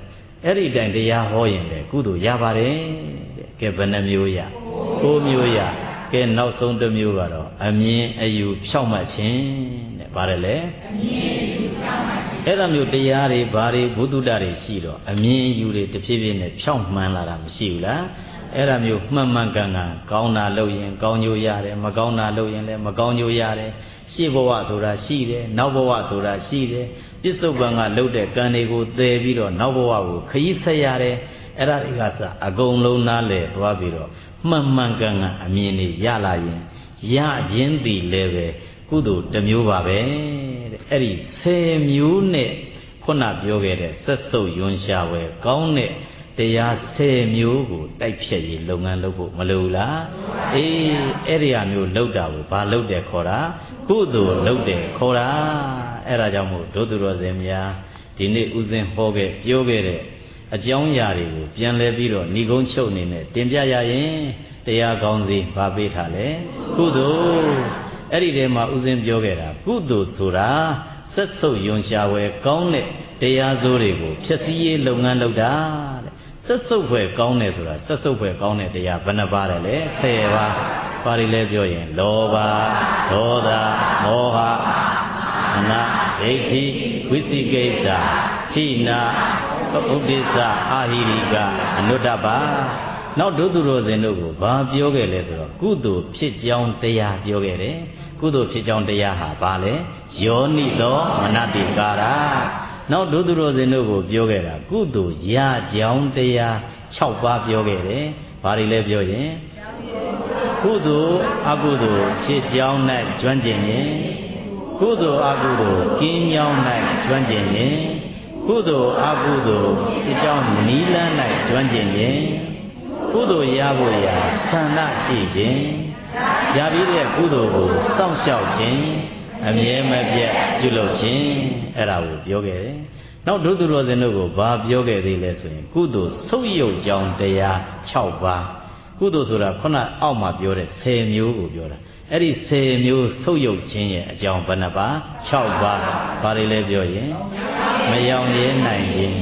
အဲ့ဒီတိုင်တရားဟောရင်လေကုသိုလ်ရပါတယ်တဲ့ကဲဘယ်နှမျိုးရကိုးမျိုးရကဲနောက်ဆုံးတစ်မျိုးကတော့အမြင်အယူဖြောင့်မှတ်ခြင်းတဲ့ဗါတယ်လေအမြင်အယူဖြောင့်မှတ်ခြင်းအဲ့ဒါမျိုးတရားတွေဘာတွေဘုဒ္ဓတာတွေရှိတော့အမြင်အယူတွေတဖြည်းဖြည်းနဲ့ဖြောင့်မှန်လာတာမရှိဘူးလားအဲ့ဒါမျိုးမှန်မှန်ကန်ကန်ကောင်းတာလုပ်ရင်ကောင်းကျိုးရတယ်မကောင်းတာလုပ်ရင်လည်းမကောင်းကျိုးရတယ်ရှေ့ဘဝဆိုတာရှိတယ်နောက်ဘဝဆိုတာရှိတယ်ပြစ္ဆုတ်ပံကလှုပ်တဲ့ကံတွေကိုသယ်ပြီးတော့နောက်ဘဝကိုခရီးဆက်ရတယ်အဲ့ဒါတွေကစအကုန်လုံးနားလဲသွားပြီးတော့မှန်မှန်ကန်ကန်အမြင်တွေရလာရင်ရခြင်းတည်လည်းပဲကုသိုလ်တစ်မျိုးပါပဲတဲ့အဲ့ဒီဆယ်မျိုးနဲ့ခုနပြောခဲ့တဲ့စက်စုပ်ယွန်းရှာဝဲကောင်းတဲ့တရားဆယ်မျိုးကိုတိုက်ဖြတ်ရေးလုပ်ငန်းလုပ်ဖို့မလိုလားအေးအဲ့ဒီအမျိုးလုပ်တာကိုဘာလုပ်တယ်ခေါ်တာကုသိုလ်လုပ်တယ်ခေါ်တာအဲ့ဒါကြောင့်မို့ဒုသူတော်စင်များဒီနေ့ဥစဉ်ဟောခဲ့ပြောခဲ့တဲ့အကြောင်းအရာတွေကိုပြန်လဲပြီးတော့ဏိဂုံးချုပ်နေနဲ့တင်ပြရရင်တရားကောင်းစီဘာပေးထားလဲကုသိုလ်အဲ့ဒီထဲမှာဥစဉ်ပြောခဲ့တာကုသိုလ်ဆိုတာစက်စုပ်ယွန်ရှာဝဲကောင်းတဲ့တရားစိုးတွေကိုဖြည့်ဆည်းရေးလုပ်ငန်းလုပ်တာတဲ့စက်စုပ်ဖွယ်ကောင်းတယ်ဆိုတာစက်စုပ်ဖွယ်ကောင်းတဲ့တရားဘယ်နှပါးလဲဆယ်ပါးပါဠိလဲပြောရင်လောဘဒေါသမောဟအနာဒိဋ္ဌိဝိသိကိစ္စခိနာဥဒိစ္စအာဟိရိကအနုတ္တပါနောက်ဒုသူတော်စင်တို့ကိုဘာပြောခဲ့လဲဆိုတော့ကုသိုလ်ဖြစ်ကြောင်းတရားပြောခဲ့တယ်ကုသိုလ်ဖြစ်ကြောင်းတရားဟာဘာလဲယောနိသောမနတိကာရနောက်ဒုသူတော်စင်တို့ကိုပြောခဲ့တာကုသိုလ်ရကြောင်းတရား၆ပါးပြောခဲ့တယ်ဘာတွေလဲပြောရင်ကုသိုလ်အကုသိုလ်ဖြစ်ကြောင်း၌ကျွမ်းကျင်ရင်ကုသိုလ်အကုသိုလ်ကင်းကြောင်း၌ကျွမ်းကျင်ရင်ကုသိုလ်အကုသိုလ်ဖြစ်ကြောင်းနီးလန်း၌ကျွမ်းကျင်ရင်ကုသိုလ်ရဖို့ရာဆန္ဒရှိခြင်းရပြီးတဲ့ကုသိုလ်ကိုစောင့်ရှောက်ခြင်းအမြဲမပြတ်ပြုလုပ်ခြင်းအဲ့ဒါကိုပြောခဲ့တယ်နောက်ဒုသူတော်စင်တို့ကိုဘာပြောခဲ့သေးလဲဆိုရင်ကုသိုလ်ဆုပ်ယုပ်ကြောင်းတရား၆ပါးကုသိုလ်ဆိုတာခုနအောက်မှာပြောတဲ့ဆယ်မျိုးကိုပြောတာအဲ့ဒီဆယ်မျိုးဆုပ်ယုပ်ခြင်းရဲ့အကြောင်းဘယ်နှပါ၆ပါးဘာတွေလဲပြောရင်မယောင်ရဲနိုင်ခြင်း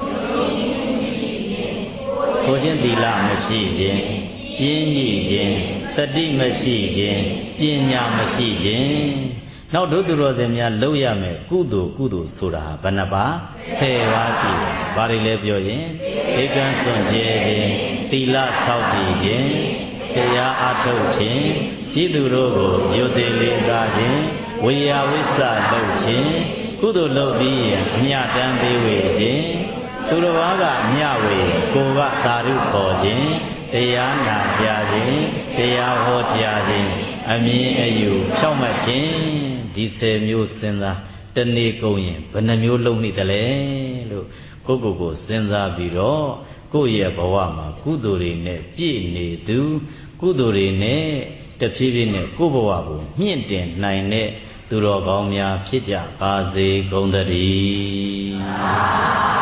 ကိုချင်းသီလမရှိခြင်းပြင်းညိခြင်းတတိမရှိခြင်းပညာမရှိခြင်းနောက်ဒုသူတော်စင်များလုပ်ရမယ်ကုသိုလ်ကုသိုလ်ဆိုတာဘယ်နှပါဆယ်ပါးရှိတယ်ဘာတွေလဲပြောရင်ဧကံစွန့်ကြဲခြင်းသီလဆောက်တည်ခြင်းတရားအားထုတ်ခြင်းကြည်သူတို့ကိုယုတ်တိလေးကားခြင်းဝေယဝိစ္စလုပ်ခြင်းကုသိုလ်လုပ်ပြီးရင်အမြတ်တမ်းပေးဝေခြင်းသူတော်ဘာကအမြဝေကိုကသာဓုခေါ်ခြင်းတရားနာကြခြင်းတရားဟောကြားခြင်းအမြင်အယူဖြောင့်မတ်ခြင်းဒီဆယ်မျိုးစဉ်းစားတနေ့ကုန်ရင်ဘယ်နှမျိုးလုံးမိတယ်လဲလို့ကိုယ့်ကိုယ်ကိုစဉ်းစားပြီးတော့ကိုယ့်ရဲ့ဘဝမှာကုသိုလ်တွေနဲ့ပြည့်နေသူကုသိုလ်တွေနဲ့တဖြည်းဖြည်းနဲ့ကိုယ့်ဘဝကိုမြင့်တင်နိုင်တဲ့သူတော်ကောင်းများဖြစ်ကြပါစေကုန်သတည်း